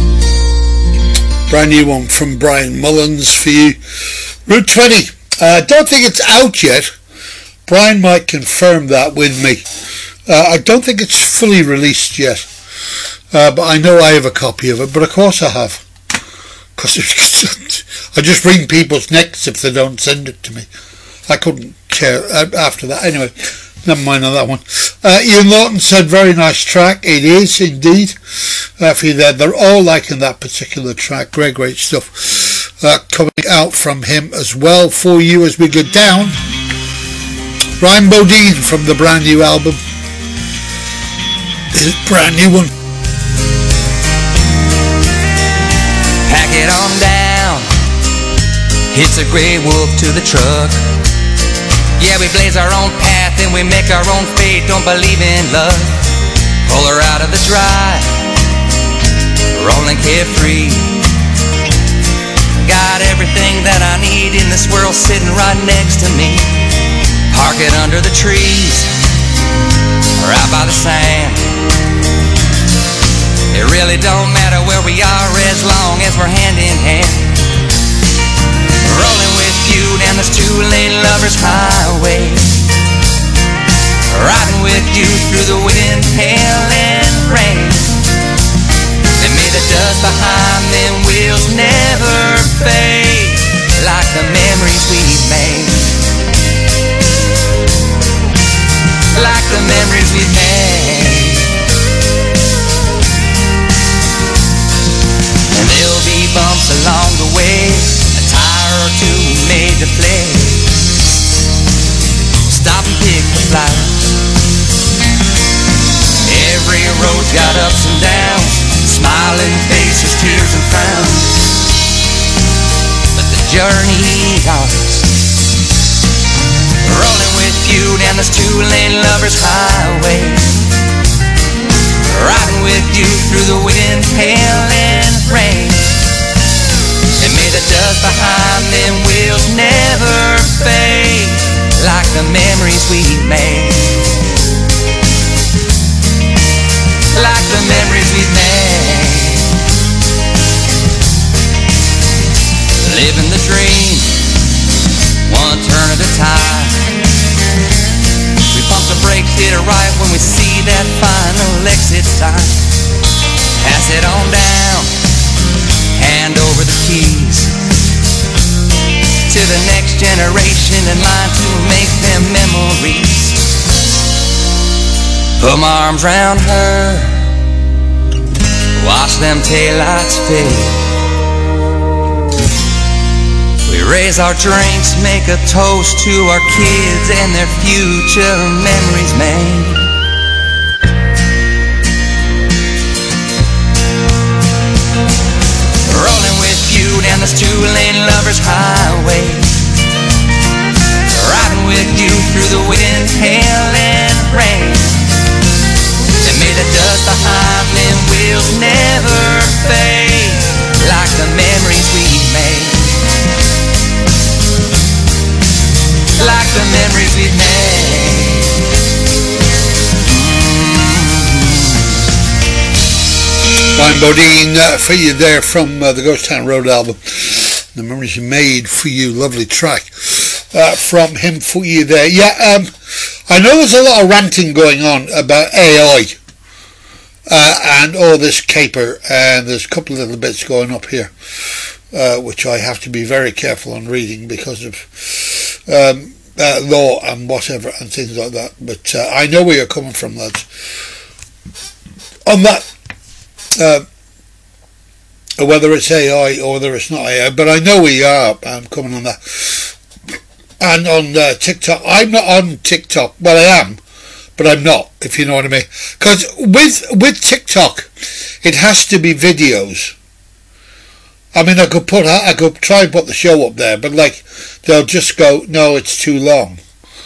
Brand new one from Brian Mullins for you. Route twenty. I uh, don't think it's out yet. Brian might confirm that with me. Uh, I don't think it's fully released yet. Uh, but I know I have a copy of it. But of course I have. Because I just wring people's necks if they don't send it to me. I couldn't care after that. Anyway, never mind on that one. Uh, Ian Lawton said, very nice track. It is indeed. Uh, for you there, they're all liking that particular track. Great, great stuff. Uh, coming out from him as well for you as we go down. Ryan Bodine from the brand new album. His brand new one. Pack it on down. It's a grey wolf to the truck. Yeah, we blaze our own path and we make our own fate. Don't believe in luck. Pull her out of the drive, rolling carefree. Got everything that I need in this world sitting right next to me. Park it under the trees, or out by the sand. It really don't matter where we are as long as we're hand in hand. Rolling with you down this two-lane lover's highway. Riding with you through the wind, hail, and rain. And may the dust dust behind them wheels never fade, like the memories we've made, like the memories we've made. And there'll be bumps along the way, a tire or two made to play. Stop and pick the flowers. Every road's got ups and downs, smiling faces, tears and frowns, but the journey's ours. Rolling with you down this two-lane lover's highway, riding with you through the wind, hail and rain. And may the dust behind them wheels never fade, like the memories we made, like the memories we've made. Living the dream, one turn at a time. We pump the brakes, hit it right when we see that final exit sign. Pass it on down, hand over the keys to the next generation in line to make them memories. Put my arms round her, watch them taillights fade. We raise our drinks, make a toast to our kids and their future memories made. Rolling with you down this two-lane lover's highway, riding with you through the wind, hail and rain. And may the dust behind them wheels never fade, like the memories we made, like the memories we've made. Brian Bodine uh, for you there from uh, the Ghost Town Road album. The Memories You Made for you, lovely track uh, from him for you there. Yeah, um, I know there's a lot of ranting going on about A I uh, and all this caper, and there's a couple of little bits going up here uh, which I have to be very careful on reading because of um, uh, law and whatever and things like that. But uh, I know where you're coming from, lads, on that. Uh, whether it's A I or whether it's not A I, but I know we are. I'm coming on that. And on uh, TikTok, I'm not on TikTok. Well, I am, but I'm not, if you know what I mean. Because with with TikTok, it has to be videos. I mean, I could put, I could try and put the show up there, but like they'll just go, no, it's too long.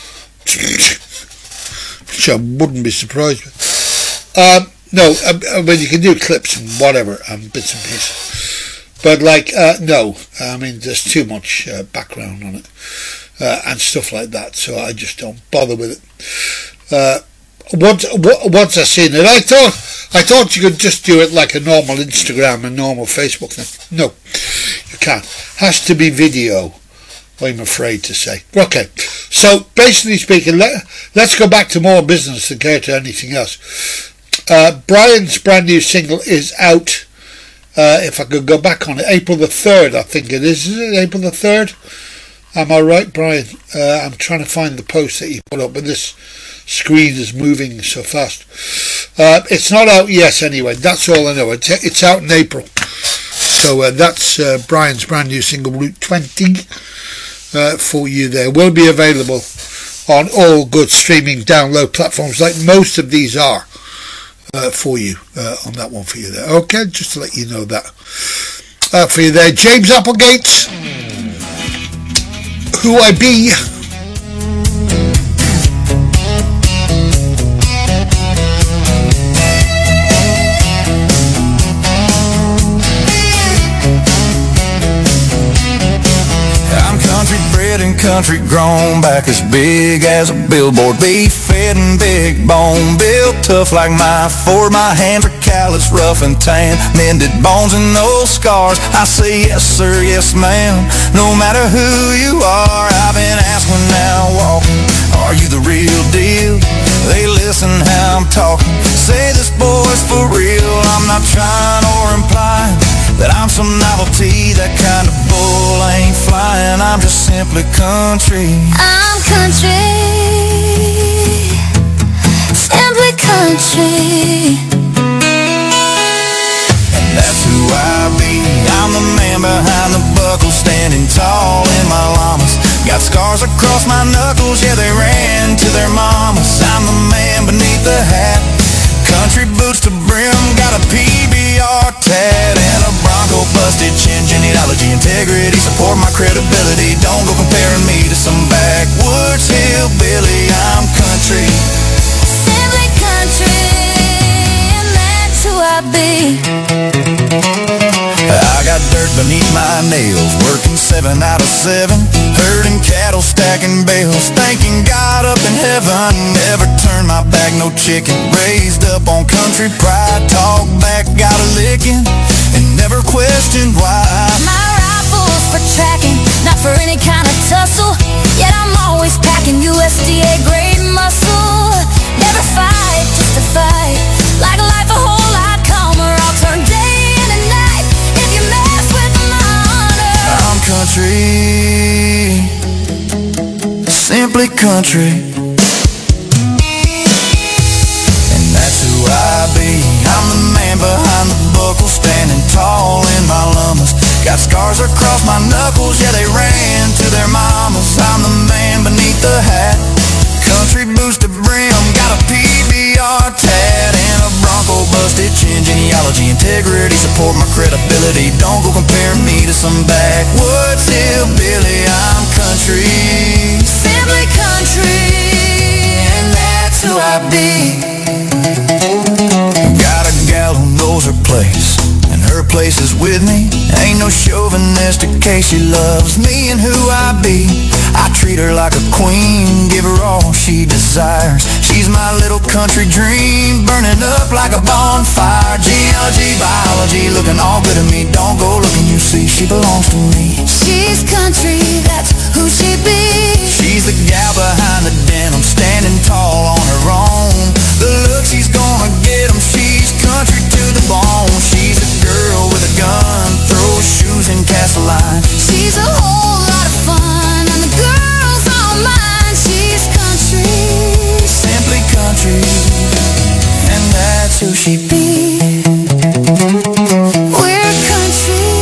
Which I wouldn't be surprised with. Um. No, I mean, you can do clips and whatever, and bits and pieces. But, like, uh, no, I mean, there's too much uh, background on it, uh, and stuff like that, so I just don't bother with it. Uh, once, once I seen it, I thought, I thought you could just do it like a normal Instagram and normal Facebook thing. No, you can't. Has to be video, I'm afraid to say. Okay, so, basically speaking, let, let's go back to more business than care to anything else. Uh, Brian's brand new single is out, uh, if I could go back on it, April the third, I think it is. Is it April the third? Am I right, Brian? Uh, I'm trying to find the post that you put up, but this screen is moving so fast. Uh, it's not out yet anyway, that's all I know. It's, it's out in April. So uh, that's uh, Brian's brand new single, Route twenty, uh, for you there. Will be available on all good streaming download platforms, like most of these are. Uh, for you uh, on that one for you there. Okay, just to let you know that uh, for you there. James Applegate, Who I Be. And country grown, back as big as a billboard, beef fed and big bone, built tough like my Ford. My hands are callous, rough and tan, mended bones and no scars. I say yes sir, yes ma'am, no matter who you are. I've been asked when now walking, are you the real deal? They listen how I'm talking, say this boy's for real. I'm not trying or implying some novelty. That kind of bull ain't flying. I'm just simply country. I'm country, simply country. And that's who I be. I'm the man behind the buckle, standing tall in my llamas. Got scars across my knuckles, yeah, they ran to their mamas. I'm the man beneath the hat, country boots to brim, got a P B R tat and a Bronco busted chin. Genealogy, integrity, support my credibility. Don't go comparing me to some backwoods hillbilly. I'm country, simply country, and that's who I be. I got dirt beneath my nails, working seven out of seven, herding cattle, stacking bales, thanking God up in heaven. Never turned my back, no chicken, raised up on country pride. Talk back, got a licking, and never questioned why. My rifle's for tracking, not for any kind of tussle. Yet I'm always packing U S D A grade muscle. Never fight, just to fight, like life a whole lot calmer. I'll turn day into night if you mess with my honor. I'm country, simply country, and that's who I be. I'm the man behind the buckle, standing tall in my llamas. Got scars across my knuckles, yeah, they ran to their mamas. I'm the man beneath the hat, country boots to brim, got a P B R tat and a Bronco busted chin. Genealogy, integrity, support my credibility. Don't go comparing me to some backwoods hillbilly. I'm country, simply country, and that's who I be. Got a gal who knows her place, and her place is with me. Ain't no chauvinistic case, she loves me and who I be. I treat her like a queen, give her all she desires. She's my little country dream, burning up like a bonfire. Geology, biology, looking all good to me. Don't go looking, you see, she belongs to me. She's country, that's who she be. She's the gal behind the denim, standing tall on her own. The look she's gonna get 'em, she's country to the bone. She's a girl with a gun, throws shoes and cast a line. She's a whole lot of fun, and the girl's all mine. She's country, simply country, and that's who she be. We're country,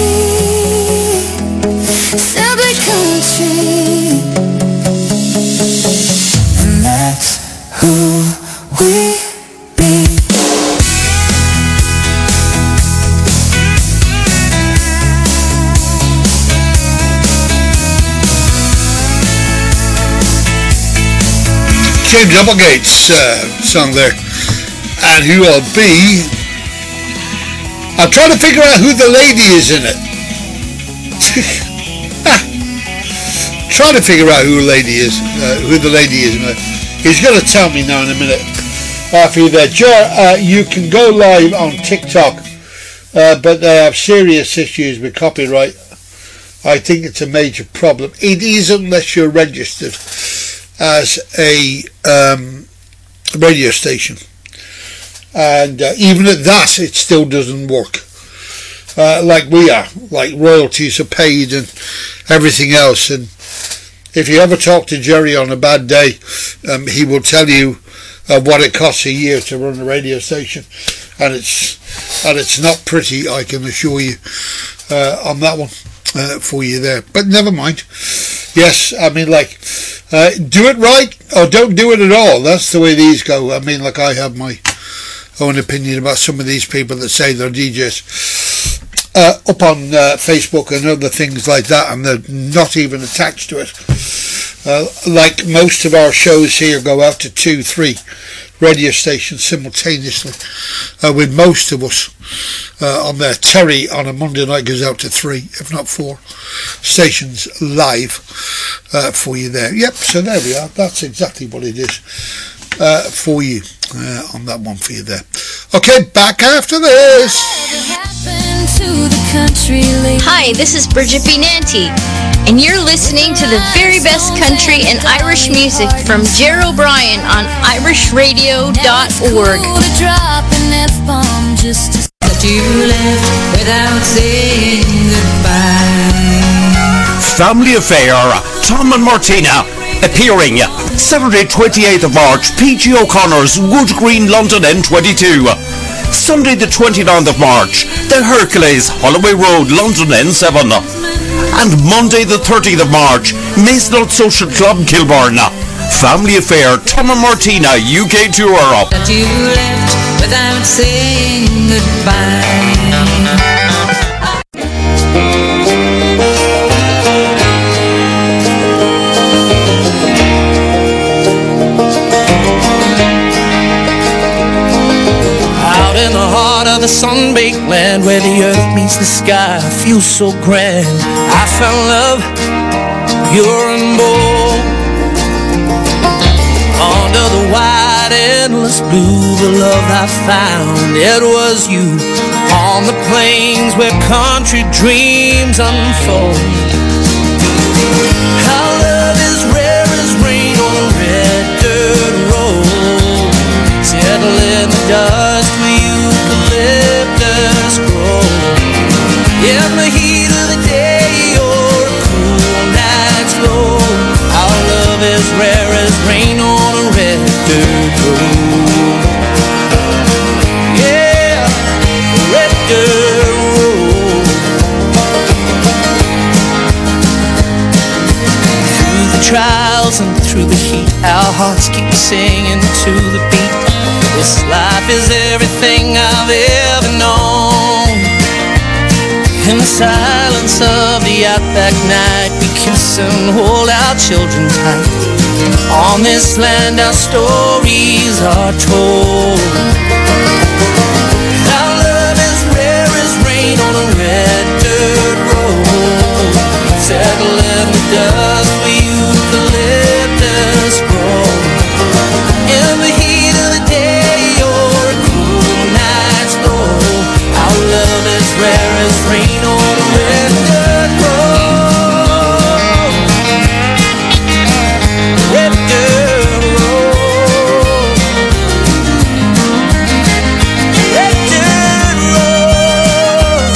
simply country, and that's who we be. James Applegate's uh, song there, and who I'll be. I'm trying to figure out who the lady is in it. Trying to figure out who the lady is, uh, who the lady is in it. He's going to tell me now in a minute. Uh, for you there, Joe, uh, you can go live on TikTok, uh, but they have serious issues with copyright. I think it's a major problem. It is unless you're registered as a um, radio station, and uh, even at that it still doesn't work, uh, like we are, like royalties are paid and everything else. And if you ever talk to Jerry on a bad day, um, he will tell you uh, what it costs a year to run a radio station, and it's and it's not pretty, I can assure you, uh, on that one. Uh, for you there, but never mind. Yes, I mean, like, uh, do it right or don't do it at all. That's the way these go. I mean, like, I have my own opinion about some of these people that say they're D Js uh, up on uh, Facebook and other things like that, and they're not even attached to it. Uh, like most of our shows here go out to two, three radio stations simultaneously, uh, with most of us uh, on there. Terry on a Monday night goes out to three, if not four, stations live uh, for you there. Yep, so there we are. That's exactly what it is uh, for you uh, on that one for you there. Okay, back after this. Hi, this is Bridget B. Nanty, and you're listening to the very best country and Irish music from Ger O'Brien on irish radio dot org. that you left without saying goodbye. Family Affair, Tom and Martina, appearing Saturday twenty-eighth of March, P G O'Connor's Wood Green, London N twenty-two. Sunday the twenty-ninth of March, the Hercules, Holloway Road, London N seven. And Monday the thirtieth of March, Maisnot Social Club, Kilburn. Family Affair, Tom and Martina, U K tour. That you left without saying goodbye. Out in the heart of the sun-baked land where the earth meets the sky, I feel so grand. I found love, pure and bold. Under the wide, endless blue, the love I found, it was you. On the plains where country dreams unfold. Our love is rare as rain on a red dirt road. Settle in the dust where eucalyptus grow. In the heat of the day or a cool night's glow, our love is rare as rain on a red dirt road. Yeah, red dirt road. Through the trials and through the heat, our hearts keep singing to the beat. This life is everything I've ever known. In the silence of the outback night, we kiss and hold our children tight. On this land our stories are told. Our love is rare as rain on a red dirt road. Settle in the dust where eucalyptus grow. In the heat of the day or a cool night's glow, our love is rare as rain on a red dirt road. Red dirt road. Red dirt road.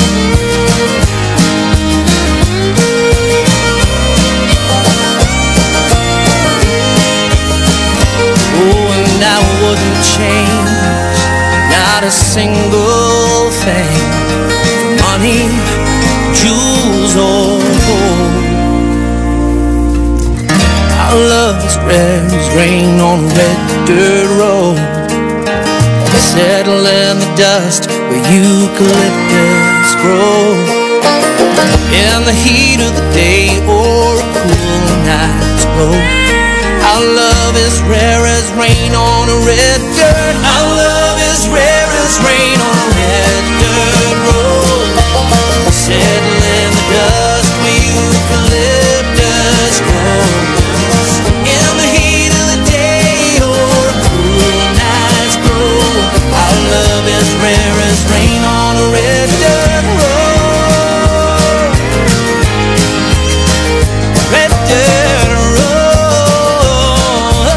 Oh, and I wouldn't change not a single thing. Money, jewels, or gold. Our love is rare as rain on a red dirt road. Settle in the dust where eucalyptus grow. In the heat of the day or a cool night's glow, our love is rare as rain on a red dirt. Our love is rare as rain on a red dirt road. Settle in the dust where eucalyptus grows. In the heat of the day or a cool night's glow, our love is rare as rain on a red dirt road. Red dirt road.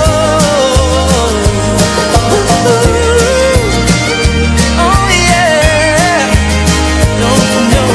Oh yeah, don't you know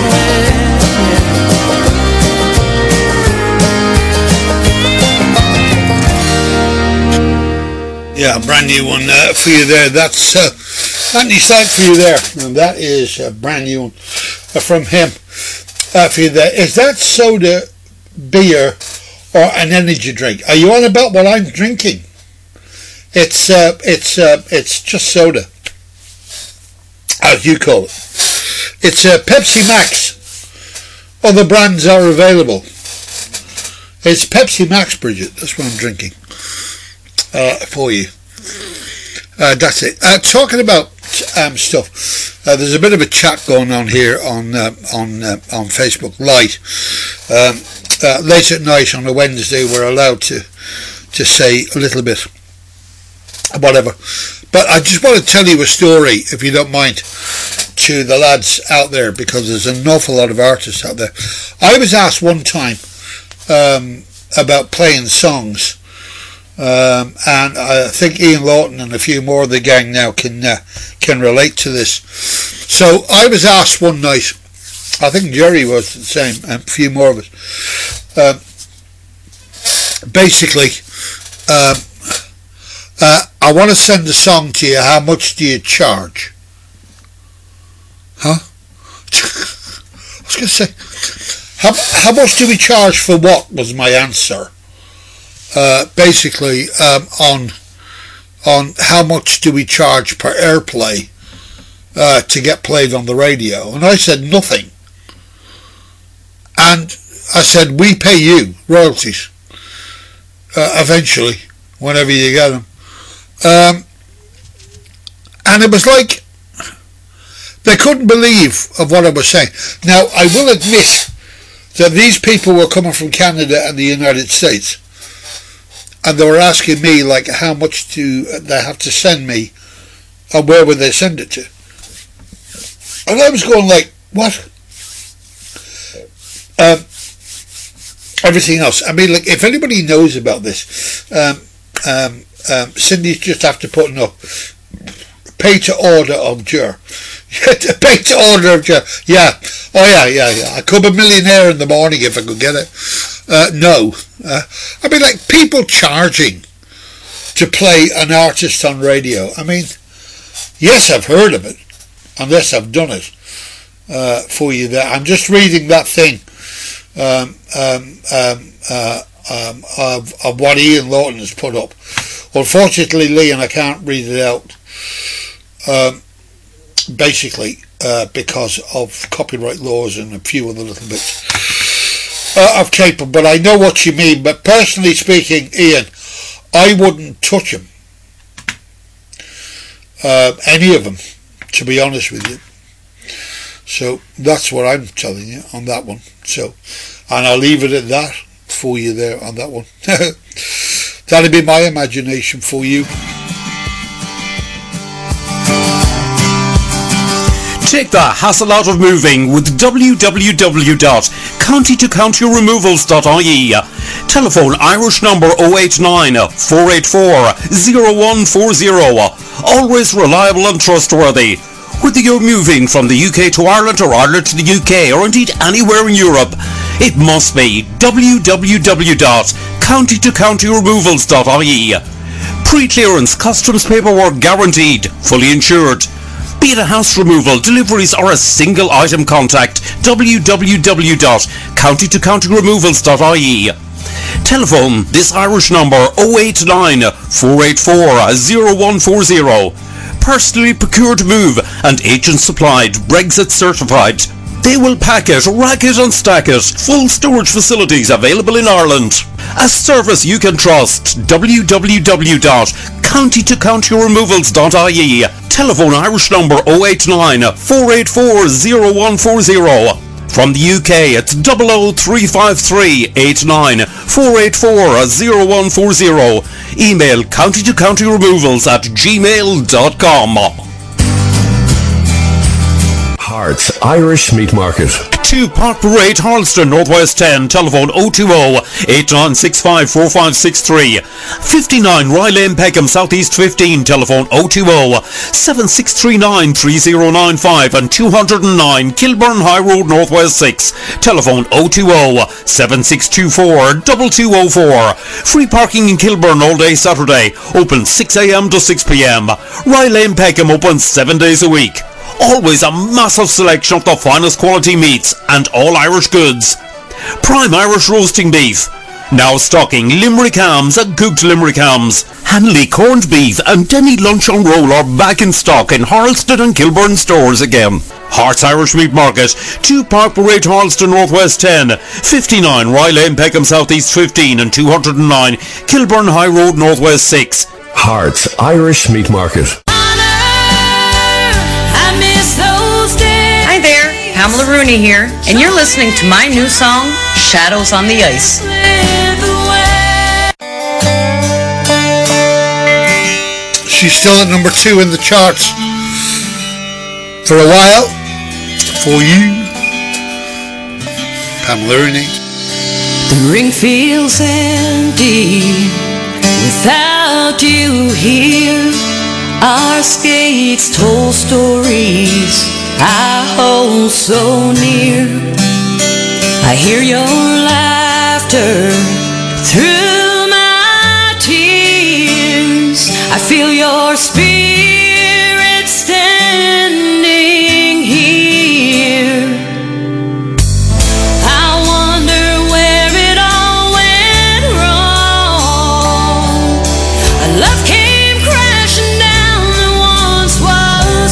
Yeah, brand new one uh, for you there. That's uh, Anthony Sight for you there. And that is a brand new one uh, from him uh, for you there. Is that soda, beer, or an energy drink? Are you on about what I'm drinking? It's uh, it's uh, it's just soda, as you call it. It's uh, Pepsi Max. Other brands are available. It's Pepsi Max, Bridget. That's what I'm drinking uh, for you. Uh, that's it. Uh, talking about um, stuff, uh, there's a bit of a chat going on here on uh, on uh, on Facebook Lite. Um, uh, late at night on a Wednesday, we're allowed to to say a little bit, whatever. But I just want to tell you a story, if you don't mind, to the lads out there, because there's an awful lot of artists out there. I was asked one time um, about playing songs Um, and I think Ian Lawton and a few more of the gang now can uh, can relate to this. So I was asked one night, I think Jerry was the same, and a few more of us. Um, basically, um, uh, I want to send a song to you. How much do you charge? Huh? I was going to say, how, how much do we charge for what, was my answer. Uh, basically, um, on on how much do we charge per airplay uh, to get played on the radio. And I said, nothing. And I said, we pay you royalties uh, eventually, whenever you get them. Um, and it was like, they couldn't believe of what I was saying. Now, I will admit that these people were coming from Canada and the United States, and they were asking me, like, how much do they have to send me, and where would they send it to? And I was going like, what? Um, everything else. I mean, like, if anybody knows about this, um, um, um, Cindy's just after putting up pay to order of Jer. Pay to order of Jer. Yeah. Oh, yeah, yeah, yeah. I could be a millionaire in the morning if I could get it. Uh, no. Uh, I mean, like, people charging to play an artist on radio. I mean, yes, I've heard of it. And yes, I've done it uh, for you there. I'm just reading that thing um, um, um, uh, um, of, of what Ian Lawton has put up. Unfortunately, Lee, and I can't read it out, um, basically uh, because of copyright laws and a few other little bits uh, of cable. But I know what you mean. But personally speaking, Ian, I wouldn't touch them, uh, any of them, to be honest with you. So that's what I'm telling you on that one. So, and I'll leave it at that for you there on that one. That'll be my imagination for you. Take the hassle out of moving with w w w dot county to county removals dot I E. Telephone Irish number oh eight nine, four eight four, oh one four oh. Always reliable and trustworthy. Whether you're moving from the U K to Ireland or Ireland to the U K or indeed anywhere in Europe, it must be w w w dot county to county removals dot I E. Pre-clearance customs paperwork guaranteed, fully insured. Be it a house removal, deliveries or a single item, contact w w w dot county to county removals dot I E. Telephone this Irish number oh eight nine, four eight four, oh one four oh. Personally procured move and agent supplied, Brexit certified. They will pack it, rack it and stack it. Full storage facilities available in Ireland. A service you can trust. w w w dot county to county removals dot I E. Telephone Irish number oh eight nine, four eight four, oh one four oh. From the U K, it's double oh three five three, eight nine, four eight four, oh one four oh. Email county to county removals at gmail dot com. Hearts Irish Meat Market. two Park Parade, Harleston, Northwest ten. Telephone oh two oh, eight nine six five, four five six three. fifty-nine Rye Lane, Peckham, Southeast fifteen. Telephone oh two oh, seven six three nine, three oh nine five. And two oh nine Kilburn High Road, Northwest six. Telephone oh two oh, seven six two four, two two oh four. Free parking in Kilburn all day Saturday. Open six a m to six p m. Rye Lane, Peckham open seven days a week. Always a massive selection of the finest quality meats and all Irish goods. Prime Irish roasting beef. Now stocking Limerick hams and cooked Limerick hams. Hanley corned beef and Denny lunch on roll are back in stock in Harleston and Kilburn stores again. Hearts Irish Meat Market, two Park Parade, Harleston, Northwest ten, fifty-nine Rye Lane, Peckham, Southeast fifteen, and two oh nine Kilburn High Road, Northwest six. Hearts Irish Meat Market. Hi there, Pamela Rooney here, and you're listening to my new song, Shadows on the Ice. She's still at number two in the charts for a while. For you, Pamela Rooney. The ring feels empty Without you here, our skates told stories I hold so near. I hear your laughter through my tears. I feel your spirit standing here. I wonder where it all went wrong. A love came crashing down that once was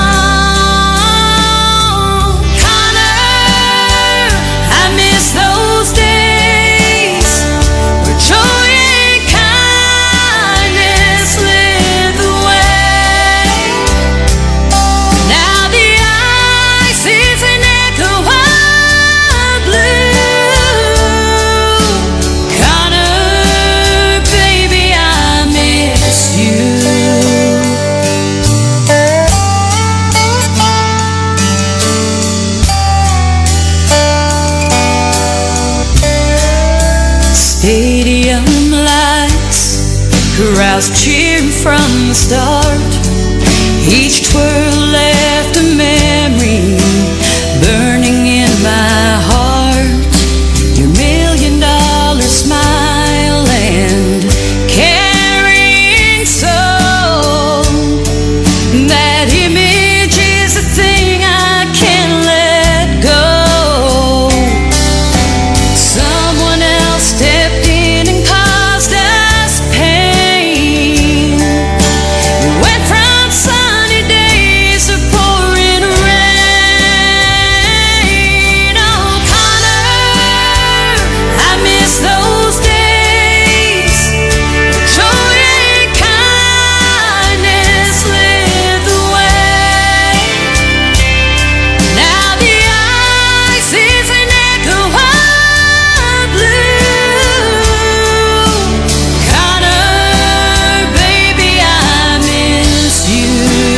strong. Connor, I miss those days where joy and kindness lit the way. Now the ice is an echo of blue. Connor, baby, I miss you. Stadium lights, crowds cheering from the start. Each twirl left a memory burning in my heart. Your million dollar smile and caring soul. That image is a thing I can't let go. Someone else stepped in and caused us pain. We went from sunny days to pouring rain. Oh, Connor, I miss those days. Joy and kindness lit the way. Now the ice is an echo of blue. Connor, baby, I miss you.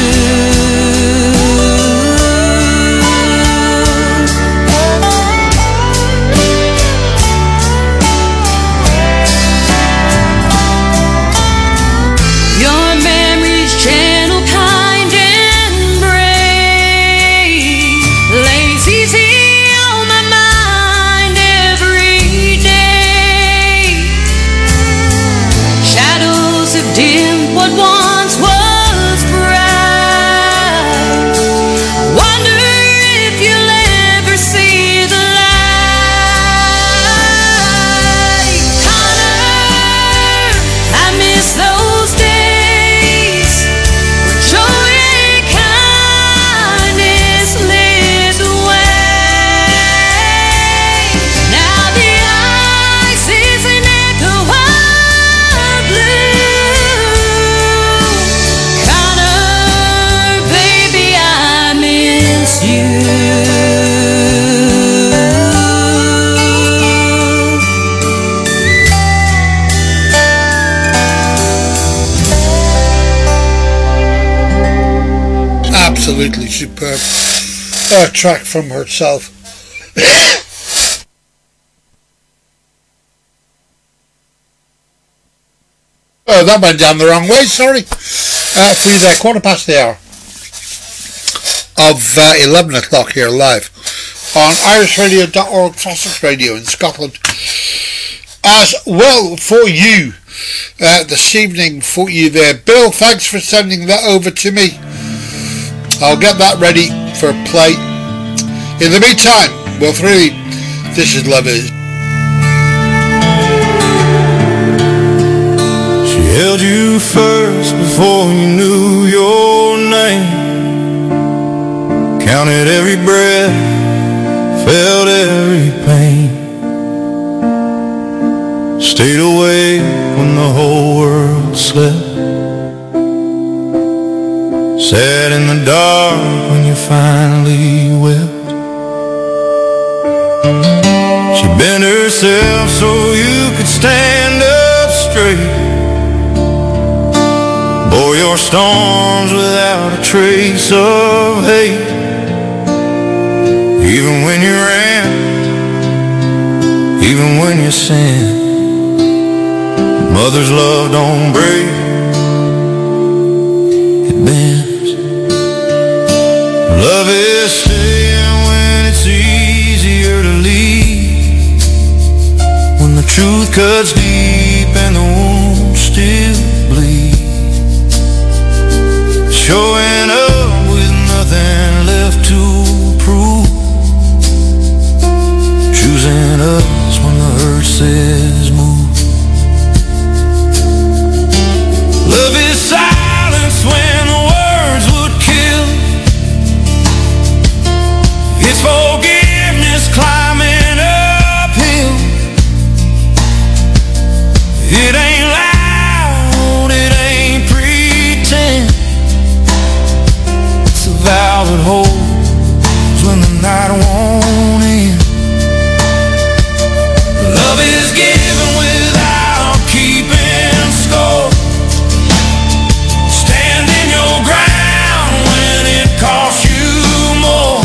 Your memories gentle, kind, and brave lays easy on my mind every day. Shadows have dimmed what once was bright. I wonder if you'll ever see the light. Connor, I miss those days where joy and kindness lit the way. Now the ice is an echo of blue. Connor, baby, I miss you. Absolutely superb. A track from herself. Oh, that went down the wrong way, sorry. Uh, for you there, quarter past the hour of uh, eleven o'clock here live on irish radio dot org, Classics Radio in Scotland. As well for you uh, this evening for you there. Bill, thanks for sending that over to me. I'll get that ready for play. In the meantime, well, three, this is Love Is. She held you first before you knew your name. Counted every breath, felt every pain. Stayed awake when the whole world slept. Sat in the dark when you finally wept. She bent herself so you could stand up straight. Bore your storms without a trace of hate. Even when you ran, even when you sinned, Mother's love don't break, it bends. Love is staying when it's easier to leave, when the truth cuts deep and the wound still bleeds. Showing up with nothing left to prove, choosing us when the hurt says move. Love is silence when the words would kill. It's forgiveness climbing uphill. It ain't loud, it ain't pretend. It's a vow that holds when the night won't end. Love is given without keeping score. Standing your ground when it costs you more.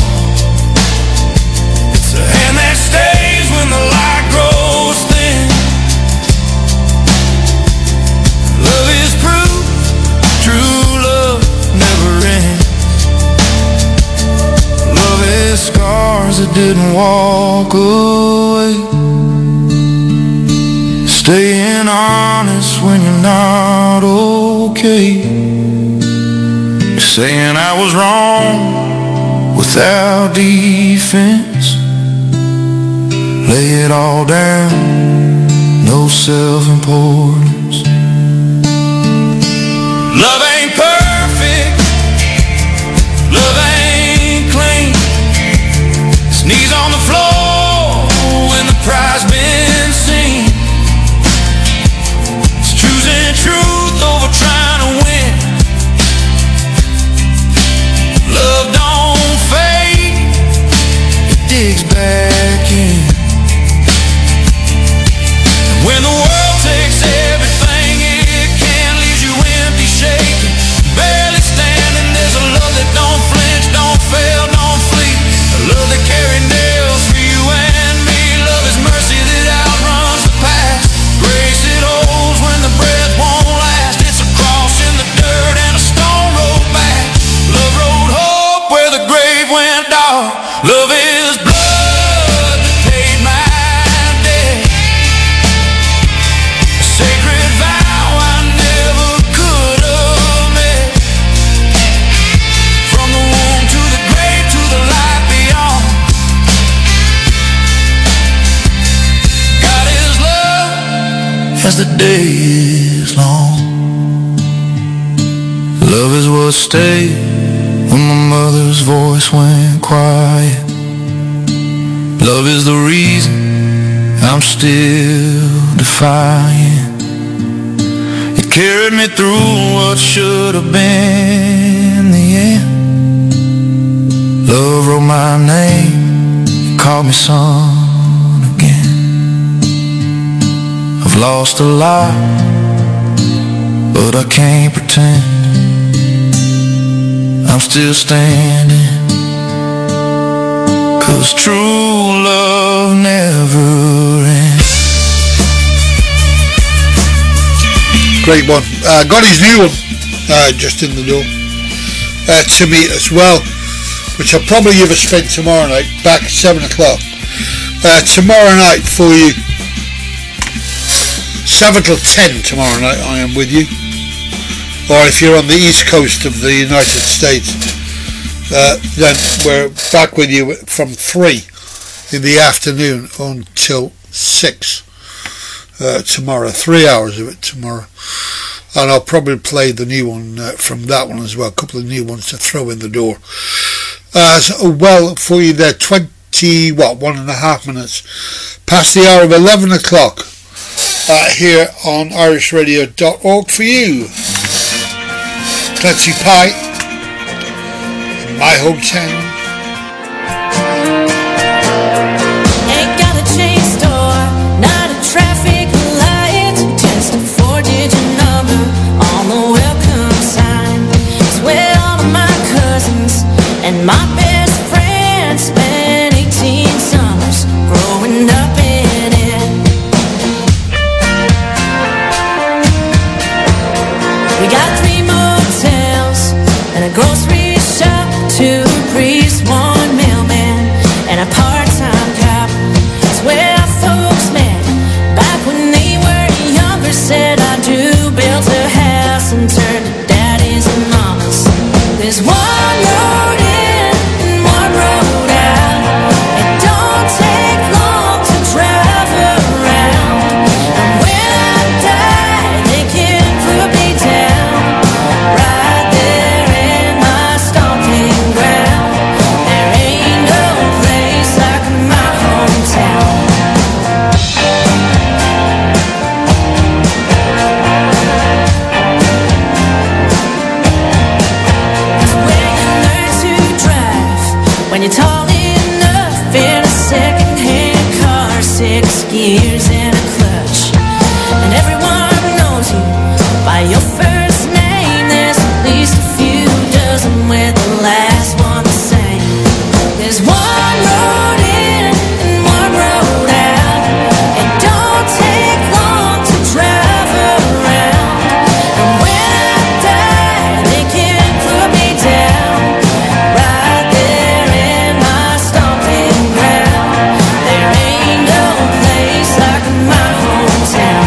It's a hand that stays when the light grows thin. Love is proof, true love never ends. Love is scars that didn't walk away. Staying honest when you're not okay. Saying I was wrong without defense. Lay it all down, no self-importance. Love ain't perfect, love ain't clean. It's knees on the floor when the prize been seen. It's choosing truth over trying to win. Love don't fade, it digs back in. When the world takes everything it can, leaves you empty, shaking, barely standing. There's a love that don't flinch, don't fail, don't flee. A love that carries nails for you and me. Love is mercy that outruns the past. Grace it holds when the breath won't last. It's a cross in the dirt and a stone rolled back. Love rode hope where the grave went dark. Love is blood that paid my debt. A sacred vow I never could have met. From the womb to the grave to the light beyond. God is love as the day is long. Love is what stayed when my mother's voice went quiet. Love is the reason I'm still defying. It carried me through what should have been the end. Love wrote my name, called me son again. I've lost a lot, but I can't pretend. I'm still standing, 'cause true love never ends. Great one. Uh, got his new one uh, just in the door uh, to me as well, which I'll probably give a spin tomorrow night, back at seven o'clock. Uh, tomorrow night for you, seven till ten tomorrow night I am with you. Or if you're on the east coast of the United States, uh, then we're back with you from three in the afternoon until six uh, tomorrow. Three hours of it tomorrow. And I'll probably play the new one uh, from that one as well. A couple of new ones to throw in the door. Uh, so, well, for you there, twenty, what, one and a half minutes past the hour of eleven o'clock uh, here on irish radio dot org for you. Clancy Pie, in my hometown. Ain't got a chain store, not a traffic light, just a four-digit number on the welcome sign. It's where all of my cousins and my best friends spent eighteen summers growing up in it. six gears and a clutch. And everyone knows you by your first name. There's at least a few dozen with the last one the same. There's one road in and one road out. It don't take long to drive around. And when I die, they can put me down right there in my stomping ground. There ain't no place like my hometown.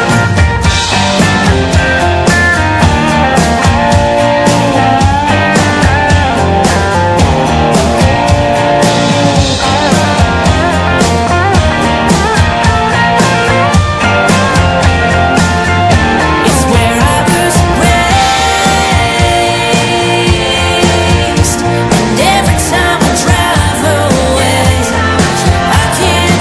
It's where I was raised, and every time I drive away, I can't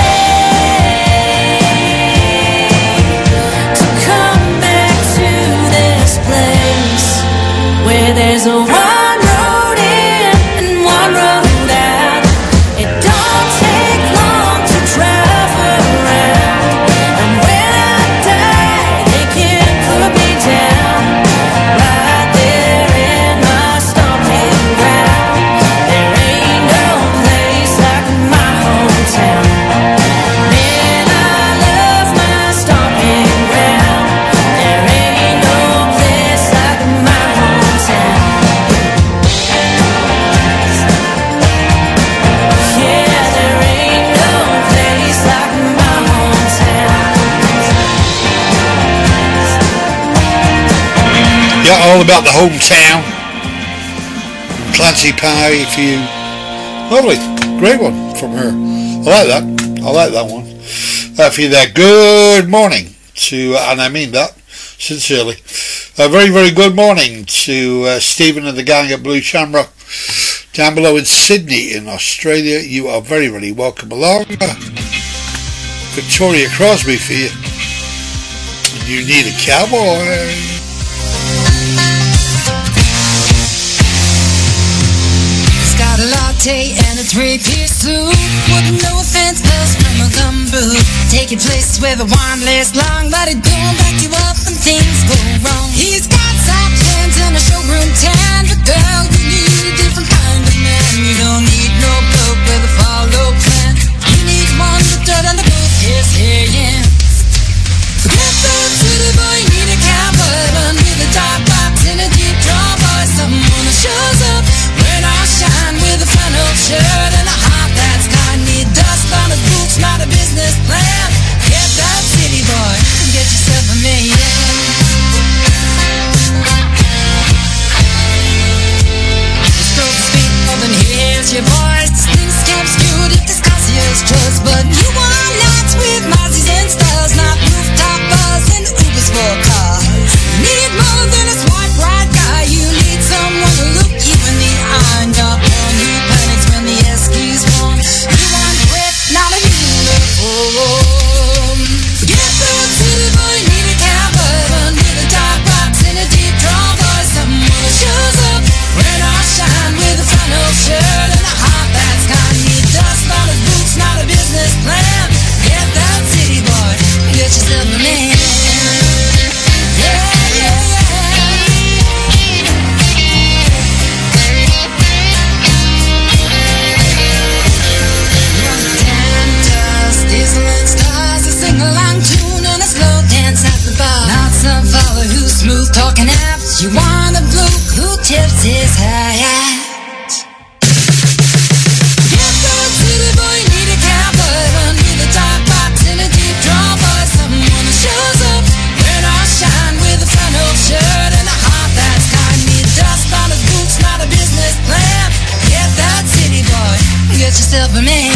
wait to come back to this place where there's a one road in and one road out. It don't take long to drive around. And when I die, they can put me down right there in my stomping ground. There ain't no place like my hometown. Man, I love my stomping ground. There ain't no place like my hometown. Yeah, there ain't no place like my hometown. Yeah, all about the hometown. Clancy Parry for you. Lovely. Great one from her. I like that. I like that one. Uh, for you there. Good morning to, uh, and I mean that sincerely, a very, very good morning to uh, Stephen and the gang at Blue Shamrock down below in Sydney in Australia. You are very, very welcome along. Uh, Victoria Crosby for you. And You Need a Cowboy. It's got a latte and a three-piece suit with no offense, bells from a gumboot. Taking places where the wine lasts long, but it don't back you up when things go wrong. He's got soft hands and a showroom tan, but girl, you need a different kind of man. You don't need no bloke with a follow plan. You need one with dirt under both his hands. Forget that city boy, you need a cowboy, run with a dark box in a deep draw boy. Someone who shows up, wearing our shine with a flannel shirt and a heart that's kind. Need dust on his boots, not a business plan. Get that city boy, and get yourself a man. Stroke the speed more than hears your voice. Things can't skewed if this cause yours trust, but you want nights with Mozzies and stars, not rooftop bars and Ubers for cars. You need more than a swipe right guy. You need someone to look you in the eye, not one who panics when the Eskies won. You want grit, not a uniform. Forget the city boy, you need a cowboy, run with a dark box and a deep draw boy. Someone who shows up, wearing our shine with a flannel shirt and a heart that's kind. Need dust on his boots, not a business plan. Get that city boy, and get yourself a man. Yeah, yeah, Young tan dust, diesel and stars, a sing-along tune and a slow dance at the bar. Not some fella who's smooth talking apps. You want a bloke who tips his hat. Get that city boy, you need a cowboy, run with a dark box and a deep draw boy. Someone who shows up, wearing our shine with a flannel shirt and a heart that's kind. Need dust on his boots, not a business plan. Get that city boy, and get yourself a man.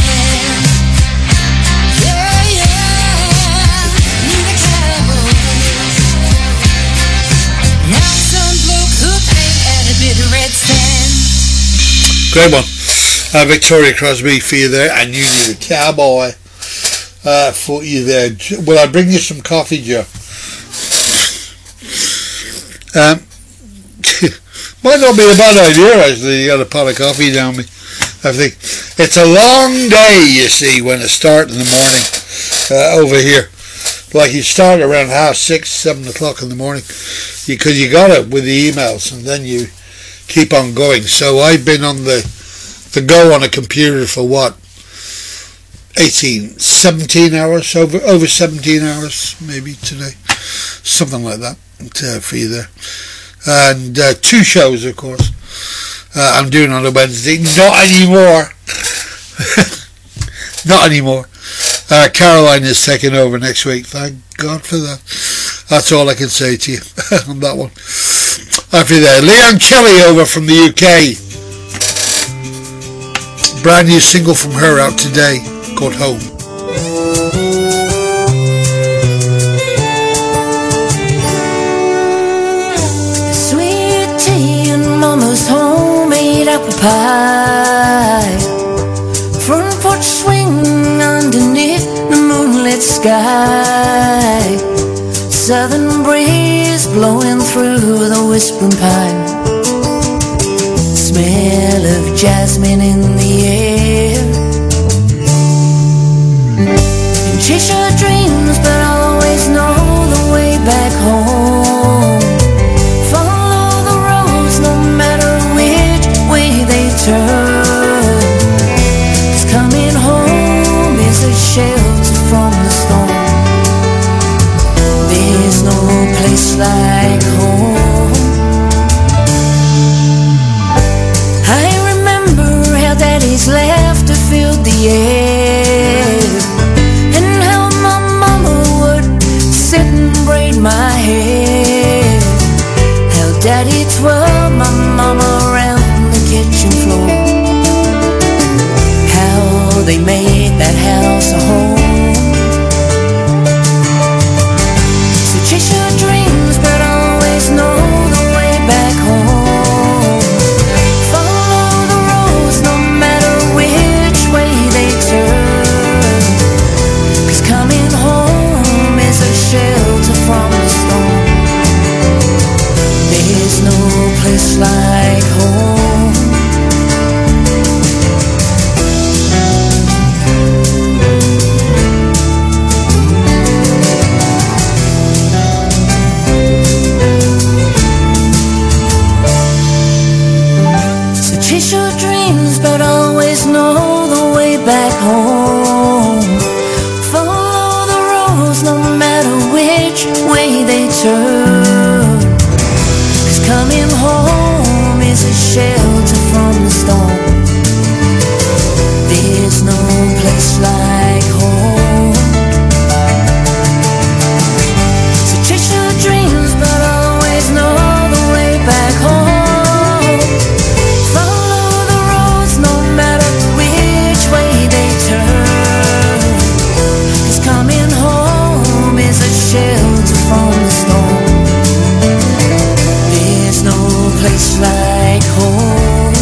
Yeah, yeah, need a cowboy. Not some bloke who paint at a bit of red sand. Great one. Uh, Victoria Crosby for you there, and You Need a Cowboy uh, for you there. Will I bring you some coffee, Joe? Um, might not be a bad idea, actually. You got a pot of coffee down me, I think. It's a long day, you see, when it starts in the morning uh, over here. Like you start around half six, seven o'clock in the morning, because you got it with the emails, and then you keep on going. So I've been on the the go on a computer for what, eighteen, seventeen hours, over over seventeen hours maybe today, something like that uh, for you there. And uh, two shows, of course. Uh, I'm doing on a Wednesday. Not anymore. Not anymore. Uh, Caroline is taking over next week. Thank God for that. That's all I can say to you on that one. After that, Leanne Kelly over from the U K. Brand new single from her out today called Home. Sweet tea and mama's homemade apple pie. Front porch swing underneath the moonlit sky. Southern breeze blowing through the whispering pine. Smell of jasmine in the air. And chase your dreams but always know the way back home. Follow the roads no matter which way they turn. Coming home is a shelter from the storm. There's no place like home. I remember how Daddy's laughter filled the air, and how my mama would sit and braid my hair. How Daddy twirled my mama around the kitchen floor. They made that house a home. So chase your dreams but always know the way back home. Follow the roads no matter which way they turn. Cause coming home is a shelter from the storm. There's no place like home. Chase your dreams but always know the way back home. Follow the roads no matter which way they turn. Cause coming home is a shelter from the storm. There's no place like home. So chase your dreams but always know the way back home. Shelter from the storm. There's no place like home.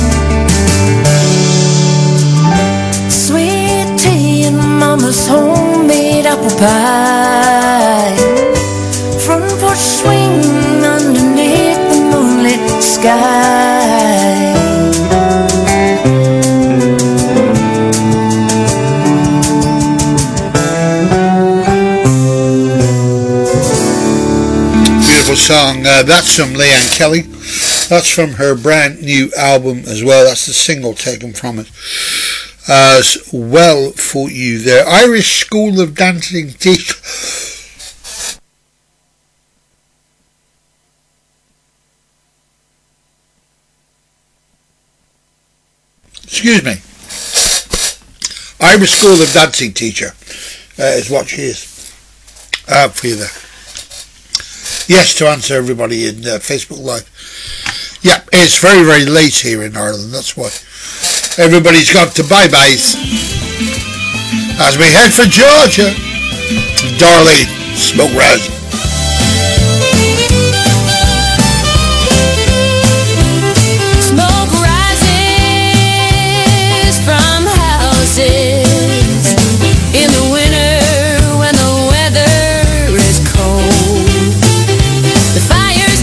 Sweet tea and mama's homemade apple pie. Front porch swing underneath the moonlit sky. Song uh, that's from Leanne Kelly. That's from her brand new album as well. That's the single taken from it as well for you there. Irish School of Dancing teacher. Excuse me. Irish School of Dancing teacher uh, is what she is uh, for you there. Yes, to answer everybody in uh, Facebook Live. Yeah, it's very, very late here in Ireland. That's why everybody's got to bye-byes. As we head for Georgia, Darley, Smoke Raz. Smoke rises from houses in the winter when the weather is cold. The fire's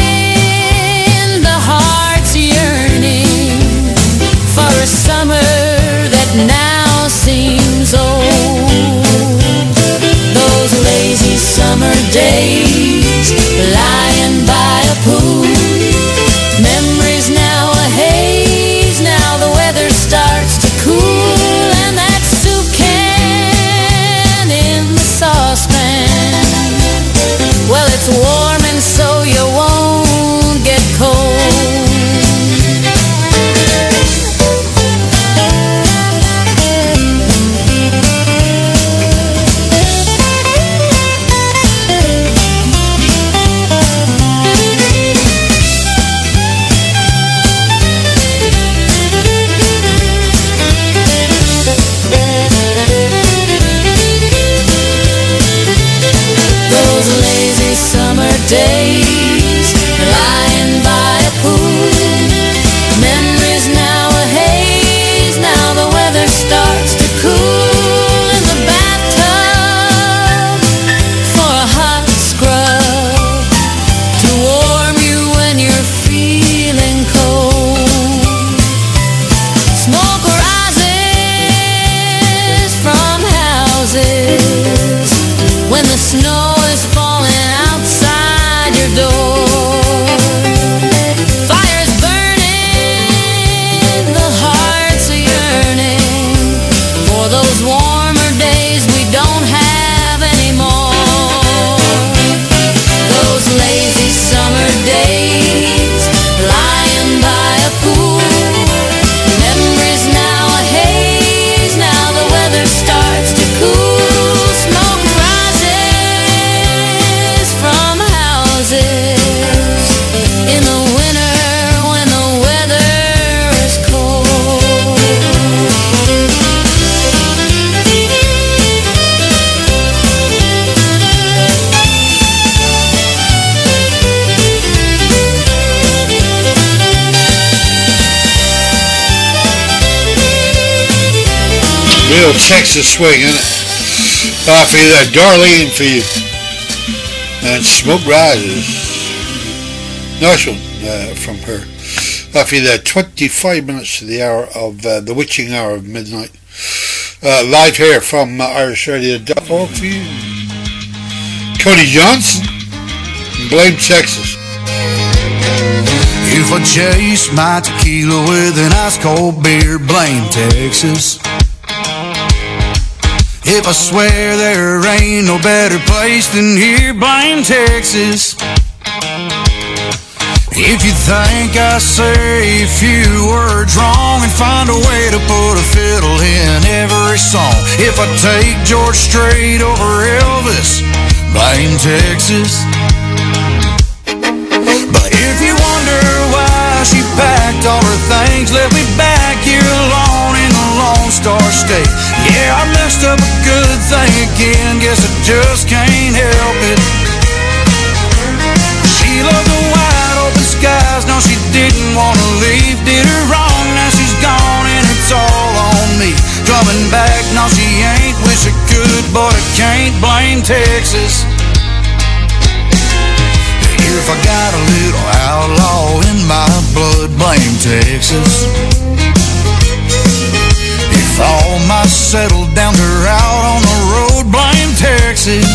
burning, the heart's yearning for a summer Real Texas swing, isn't it? Off of that Darlene for you. And Smoke Rises. Nice one uh, from her. Off of that twenty-five minutes to the hour of uh, the witching hour of midnight. Uh, live here from uh, Irish Radio dot org for you. Cody Johnson. Blame Texas. If I chase my tequila with an ice cold beer, blame Texas. If I swear there ain't no better place than here, blame Texas. If you think I say a few words wrong and find a way to put a fiddle in every song, if I take George Strait over Elvis, blame Texas. But if you wonder why she packed all her things, left me back here alone in the Lone Star State, yeah, I messed up a good thing again, guess I just can't help it. She loved the wide open skies, no she didn't want to leave, did her wrong, now she's gone and it's all on me. Coming back, no she ain't, wish I could, but I can't blame Texas. If I got a little outlaw in my blood, blame Texas. If all my settled downs are out on the road, blame Texas.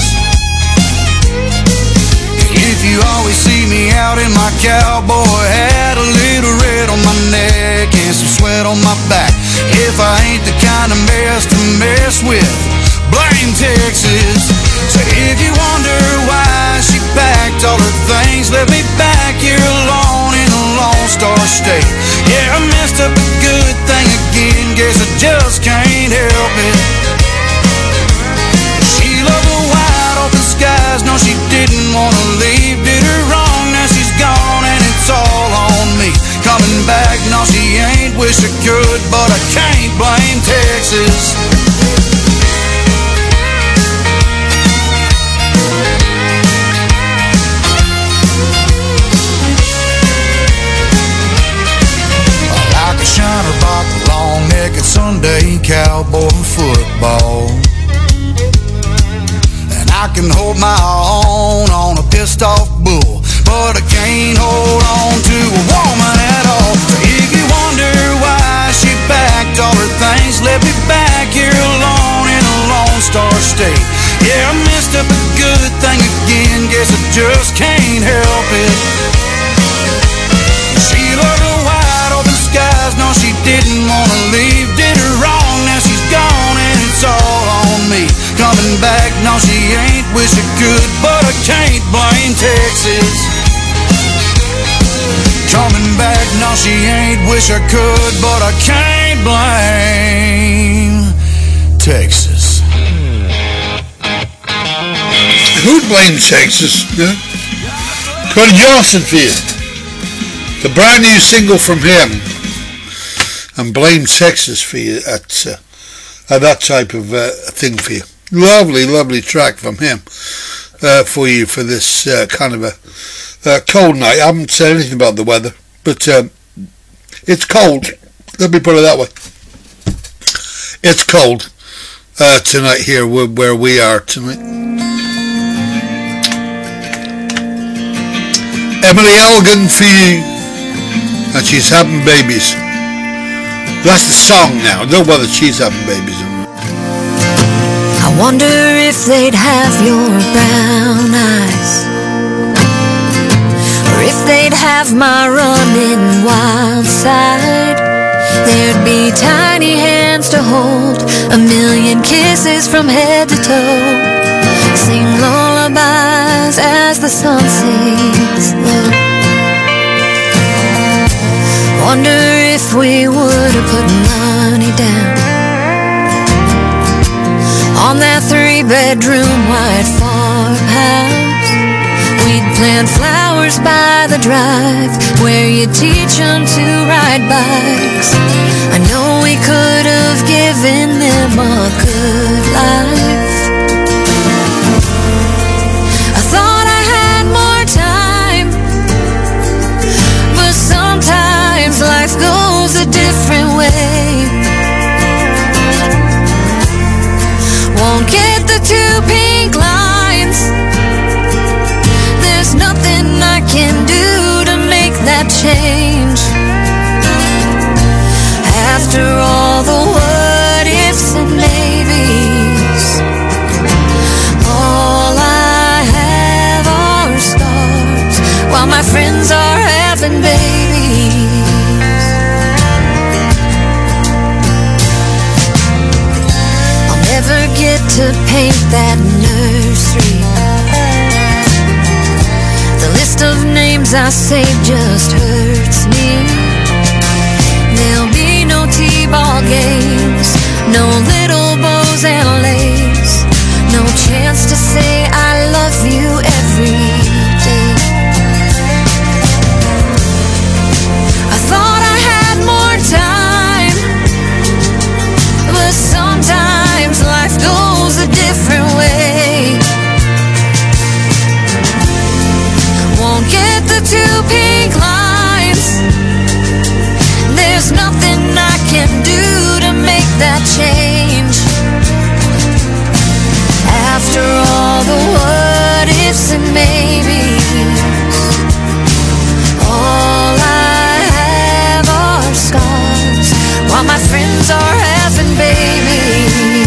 If you always see me out in my cowboy hat, a little red on my neck and some sweat on my back, if I ain't the kind of mess to mess with, blame Texas. So if you wonder why she packed all her things, left me back here alone in the Lone Star State, yeah, I messed up a good thing again, guess I just can't help it. She loved the wide open skies, no she didn't want to leave, did her wrong, now she's gone and it's all on me. Coming back, no she ain't, wish I could, but I can't blame Texas. Like a shiner box, long-necked Sunday cowboy football, and I can hold my own on a pissed-off bull, but I can't hold on to a woman at all. So if you wonder why she packed all her things, left me back here alone in a Lone Star State, yeah, I messed up a good thing again, guess I just can't help it. She loved the wide open skies, no she didn't want to leave, did her wrong, now she's gone and it's all on me. Coming back, no she ain't, wish I could, but I can't blame Texas. Coming back, no she ain't, wish I could, but I can't blame Texas. Who'd blame Texas? Yeah? Cody Johnson for you. The brand new single from him, and Blame Texas for you at, uh, at that type of uh, thing for you. Lovely, lovely track from him uh, for you for this uh, kind of a uh, cold night. I haven't said anything about the weather, but um, it's cold. Let me put it that way. It's cold uh, tonight here where we are tonight. Emily Elgin for you, and she's having babies. That's the song now. Don't bother, she's having babies. I wonder if they'd have your brown eyes, or if they'd have my running wild side. There'd be tiny hands to hold, a million kisses from head to toe, sing lullabies as the sun sinks low. Wonder if we would have put money down on that three-bedroom white farmhouse. We'd plant flowers by the drive where you teach them to ride bikes. I know we could have given them a good life. I thought I had more time, but sometimes life goes a different way. two pink lines. There's nothing I can do to make that change. After all the what ifs and maybes, all I have are scars, while my friends are having babies. I'll never get to paint that nursery. The list of names I saved just hurts me. There'll be no T-ball games, no little bows and lace, no chance to say I love you every day. I thought I had more time, but sometimes life goes a different way. Won't get the two pink lines. There's nothing I can do to make that change. After all the what ifs and maybes, all I have are scars, while my friends are having babies.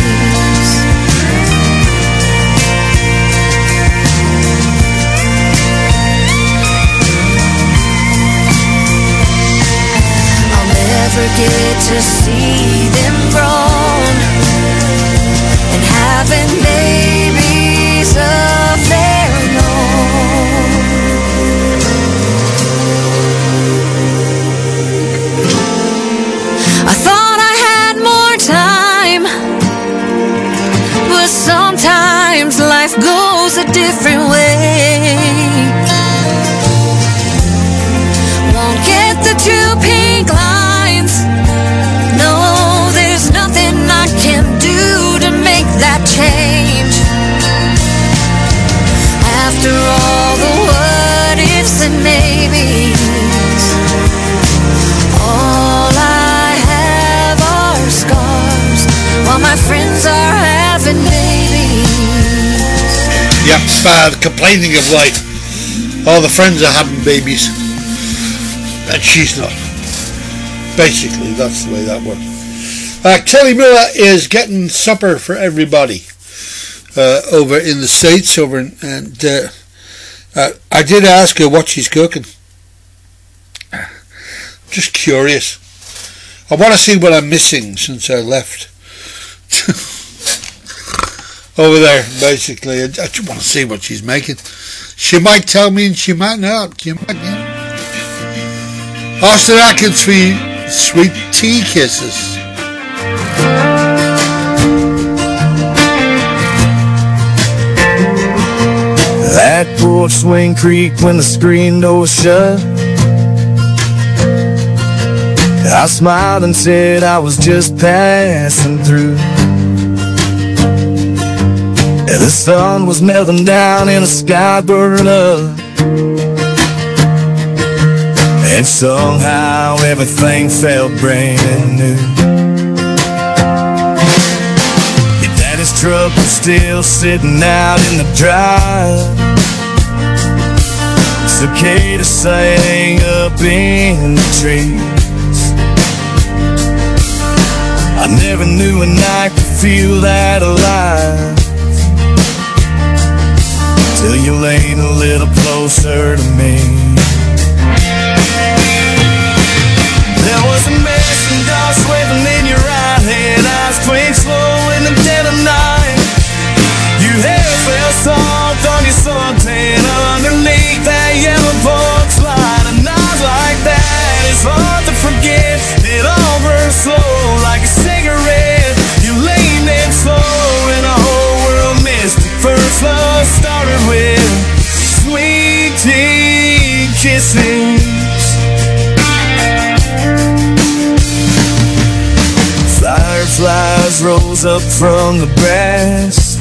Never get to see them grown and having babies of their own. I thought I had more time, but sometimes life goes a different way. Won't get the two pink lines. No, there's nothing I can do to make that change. After all the what ifs and maybes, all I have are scars, while my friends are having babies. Yep, uh, complaining of life. All the friends are having babies, and she's not. Basically, that's the way that works. Uh, Kelly Miller is getting supper for everybody uh, over in the States. Over in, and uh, uh, I did ask her what she's cooking. Just curious. I want to see what I'm missing since I left over there. Basically, I, I just want to see what she's making. She might tell me, and she might not. She might, yeah. Austin Atkins for Sweet Tea Kisses. That porch swing creak when the screen door shut. I smiled and said I was just passing through. And the sun was melting down and the sky burned up. And somehow everything felt brand new. Your daddy's truck was still sitting out in the drive. Cicadas sang up in the trees. I never knew a night could feel that alive, till you leaned a little closer to me. There was a mess and dust waving in your right hand. Eyes twink slow in the dead of night. Your hair fell soft on your suntan underneath that yellow box light. A night like that is hard to forget. It all burns slow like a cigarette. You leaned in slow and the whole world missed it. First love started with sweet tea kisses. Fireflies rose up from the grass.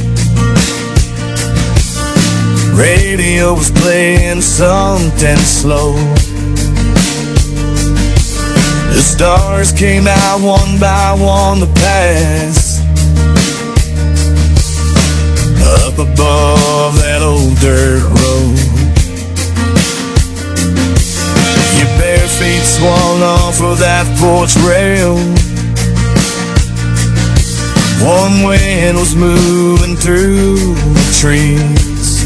Radio was playing something slow. The stars came out one by one to pass. above that old dirt road. Your bare feet swung off of that porch rail. One wind was moving through the trees.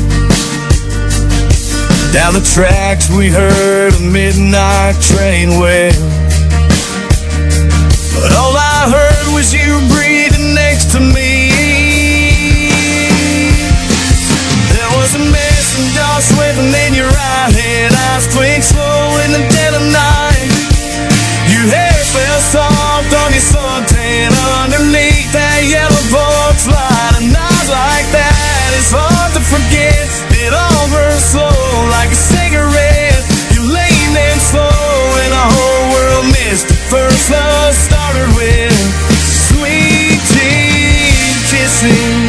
Down the tracks we heard a midnight train wail. But all I heard was you breathing next to me. There was a messenger sweating in your right hand. Eyes twink slow in the dead of night. Your hair fell soft on your suntan underneath that yellow porch light. And eyes like that, it's hard to forget. It all burns slow like a cigarette. You leaned in slow and the whole world missed it. First love started with sweet tea kissing.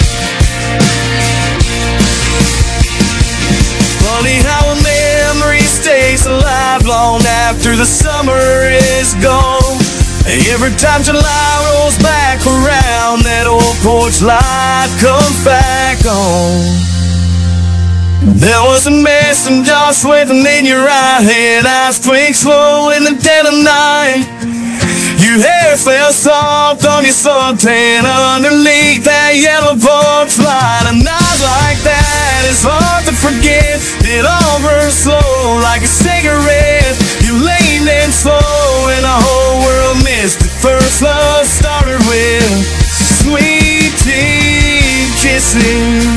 Funny how a memory stays alive long after the summer is gone. Every time July rolls back around, that old porch light comes back on. There was a messenger swaying in your right hand. Eyes twink slow in the dead of night. Your hair fell soft on your suntan underneath that yellow porch light. And eyes like that, it's hard to forget. It all burns slow like a cigarette. You leaned in slow and the whole world missed it. First love started with sweet tea kissing.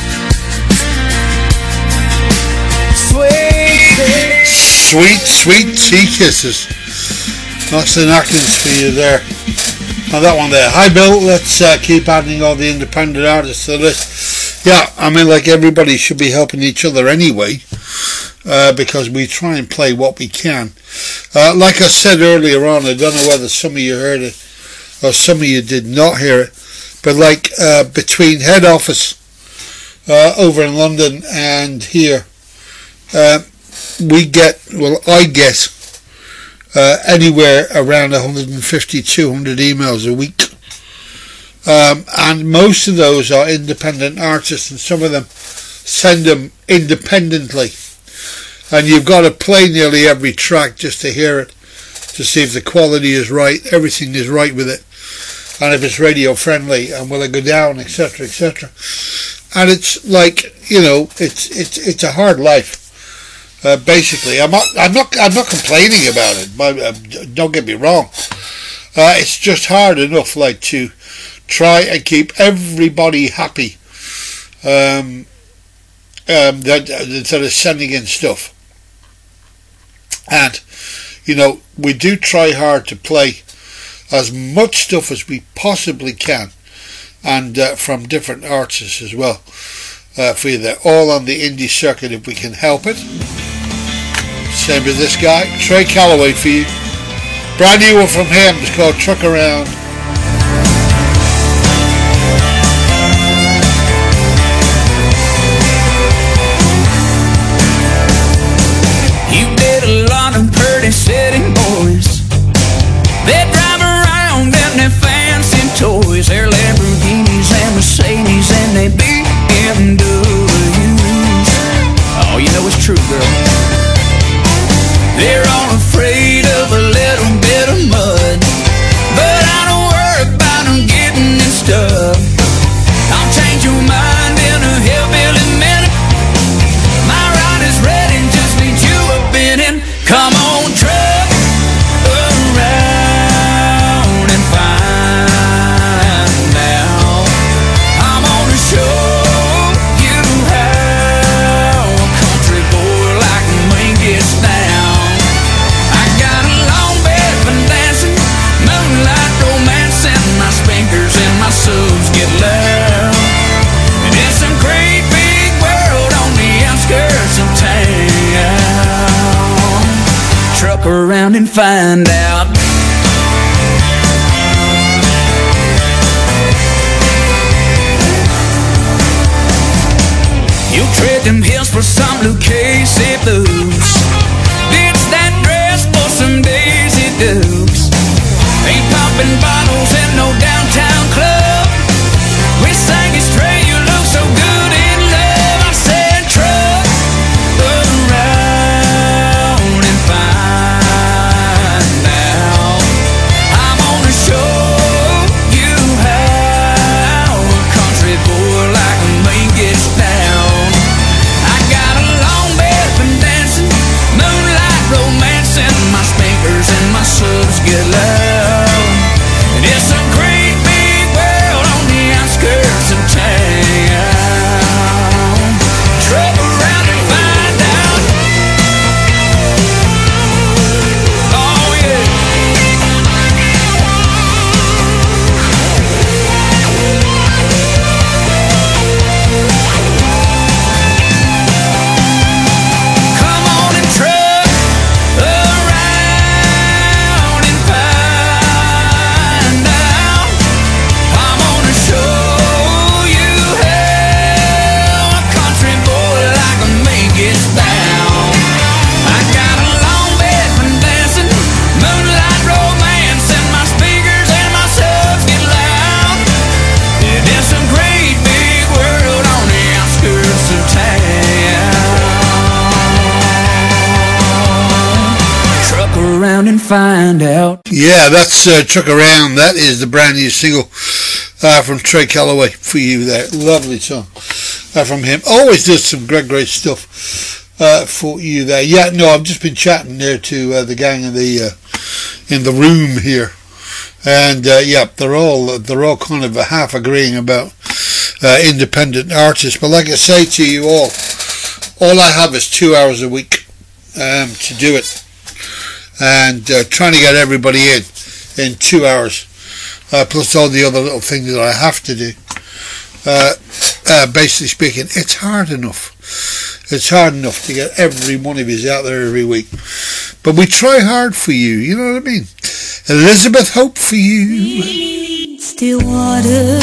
Sweet, sweet tea kisses. That's the knockings for you there. Now that one there. Hi Bill, let's uh, keep adding all the independent artists to the list. Yeah, I mean, like, everybody should be helping each other anyway, uh, because we try and play what we can. Uh, like I said earlier on, I don't know whether some of you heard it or some of you did not hear it, but like uh, between head office uh, over in London and here, uh, we get, well, I get uh, anywhere around one hundred fifty, two hundred emails a week. Um, and most of those are independent artists, and some of them send them independently. And you've got to play nearly every track just to hear it, to see if the quality is right, everything is right with it, and if it's radio friendly, and will it go down, et cetera, et cetera. And it's like, you know, it's it's it's a hard life. Uh, basically, I'm not, I'm not, I'm not complaining about it. But, uh, don't get me wrong. Uh, it's just hard enough, like, to try and keep everybody happy. Um, um, that that is sending in stuff, and you know, we do try hard to play as much stuff as we possibly can, and uh, from different artists as well. Uh, for you, they're all on the indie circuit if we can help it. Same with this guy, Trey Calloway for you. Brand new one from him, it's called Truck Around. You did a lot of pretty city boys. They drive around in their fancy toys, their Lamborghinis and Mercedes and their B M Ws. Oh, you know it's true, girl. They're all afraid of a little bit of mud, but I don't worry about them getting in stuff. I'll change your mind in a hillbilly minute. My ride is ready, just need you up in it. Come on, truck around and find out. I'm gonna show you how a country boy like me gets down. My subs get loud, and it's some great big world on the outskirts of town. Truck around and find out. You tread them hills for some Lucchese blues, ditch that dress for some Daisy Dukes. Ain't popping bottles in no downtown club. We sang it straight, you look so good. find out. Yeah, that's uh, Truck Around. That is the brand new single uh, from Trey Calloway for you there. Lovely song uh, from him. Always does some great, great stuff uh, for you there. Yeah, no, I've just been chatting there to uh, the gang in the uh, in the room here, and uh, yeah, they're all they're all kind of half agreeing about uh, independent artists. But like I say to you all, all I have is two hours a week um, to do it. And uh, trying to get everybody in in two hours, uh, plus all the other little things that I have to do. Uh, uh, basically speaking, it's hard enough. It's hard enough to get every one of you out there every week. But we try hard for you, you know what I mean? Elizabeth Hope for you. Still water.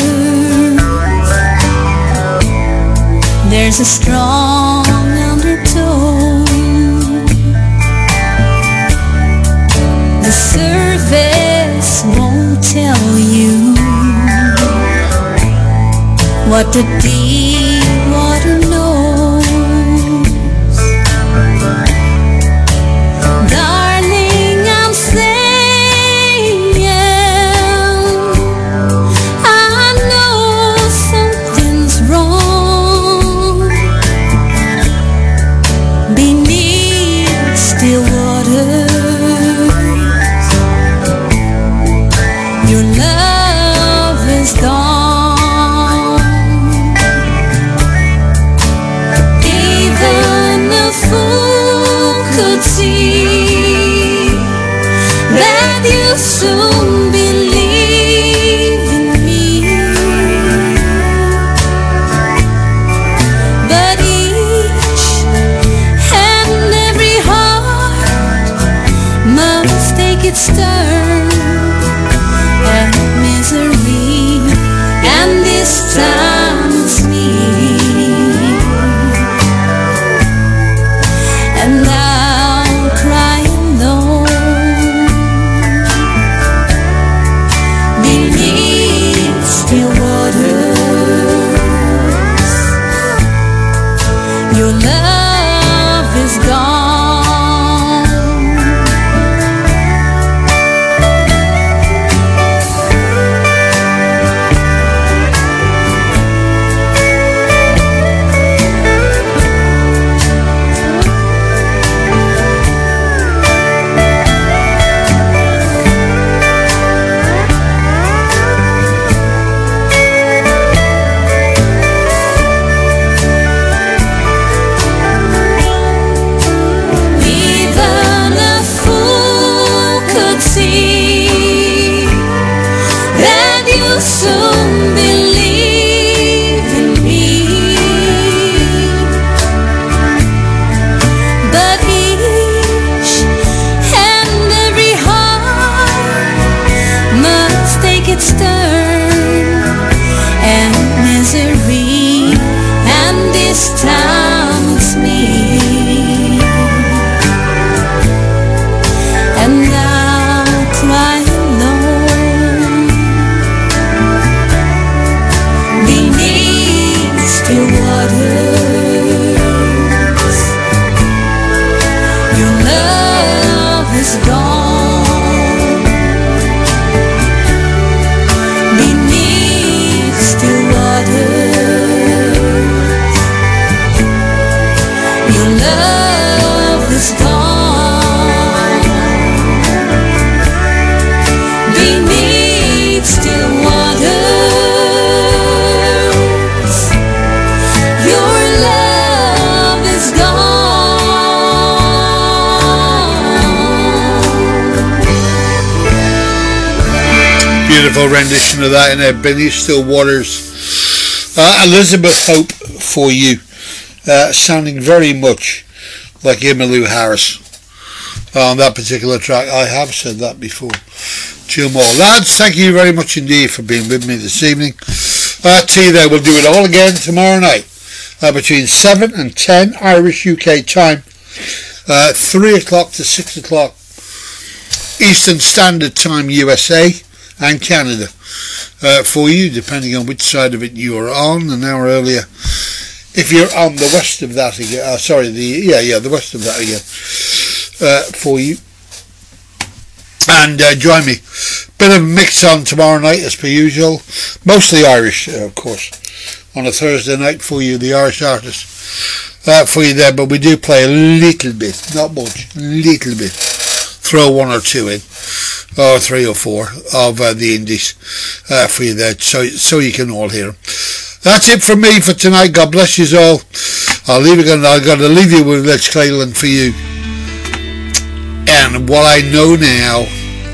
There's a strong undertow. The surface won't tell you what the deep water knows. Darling, I'm saying I know something's wrong beneath still water. Your love is gone. Even a fool could see that you soon believe in me. But each and every heart must take its turn. Misery, and this time it's me, and I'm crying alone beneath still waters. Your love is gone. Soon believe in me, but each and every heart must take its turn, and misery, and this time it's me, and I'll cry alone. Still waters, your love is gone. Beneath still waters, your love is gone. Beneath still waters. Beautiful rendition of that in there, Beneath Still Waters. Uh, Elizabeth Hope for you, uh, sounding very much like Emmylou Harris on that particular track. I have said that before. Two more. Lads, thank you very much indeed for being with me this evening. Uh, tea there, we'll do it all again tomorrow night uh, between seven and ten Irish U K time, uh, three o'clock to six o'clock Eastern Standard Time U S A and Canada uh, for you, depending on which side of it you are on. An hour earlier if you're on the west of that again. Uh, sorry, the yeah, yeah, the west of that again uh, for you. and uh, join me. Bit of a mix on tomorrow night as per usual. Mostly Irish, uh, of course. On a Thursday night for you, the Irish artists. Uh, for you there, but we do play a little bit, not much, little bit. Throw one or two in, or three or four of uh, the indies uh, for you there, so so you can all hear them. That's it from me for tonight. God bless you all. I'll leave it. I've got to leave you with Let's Cleland for you. And what I know now.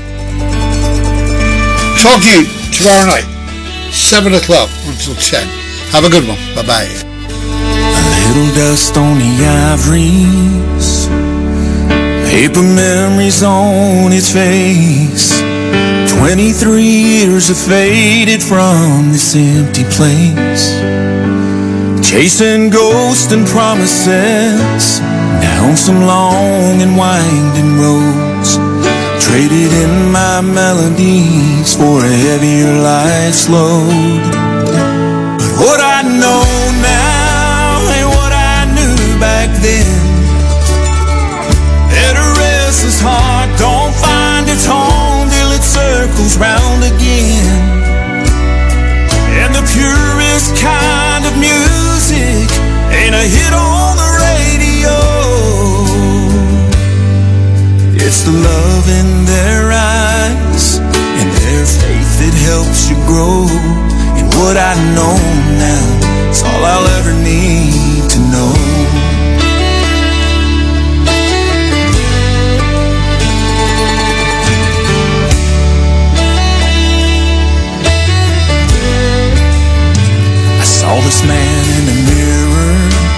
Talk to you tomorrow night, seven o'clock until ten. Have a good one. Bye bye. A little dust on the ivories, paper memories on its face. Twenty-three years have faded from this empty place, chasing ghosts and promises down some long and winding roads. Traded in my melodies for a heavier life's load. But what I know now ain't what I knew back then. That a restless heart don't find its home till it circles round again. And the purest kind of music ain't a hit on the radio. It's the love in their eyes and their faith that helps you grow. And what I know now is all I'll ever need to know. I saw this man in the mirror.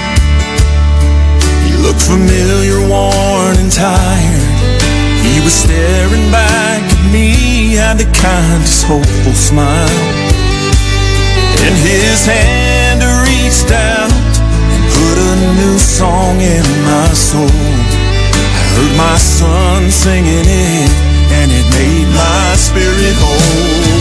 He looked familiar, worn and tired. He was staring back at me, had the kindest hopeful smile. And his hand reached out and put a new song in my soul. I heard my son singing it, and it made my spirit whole.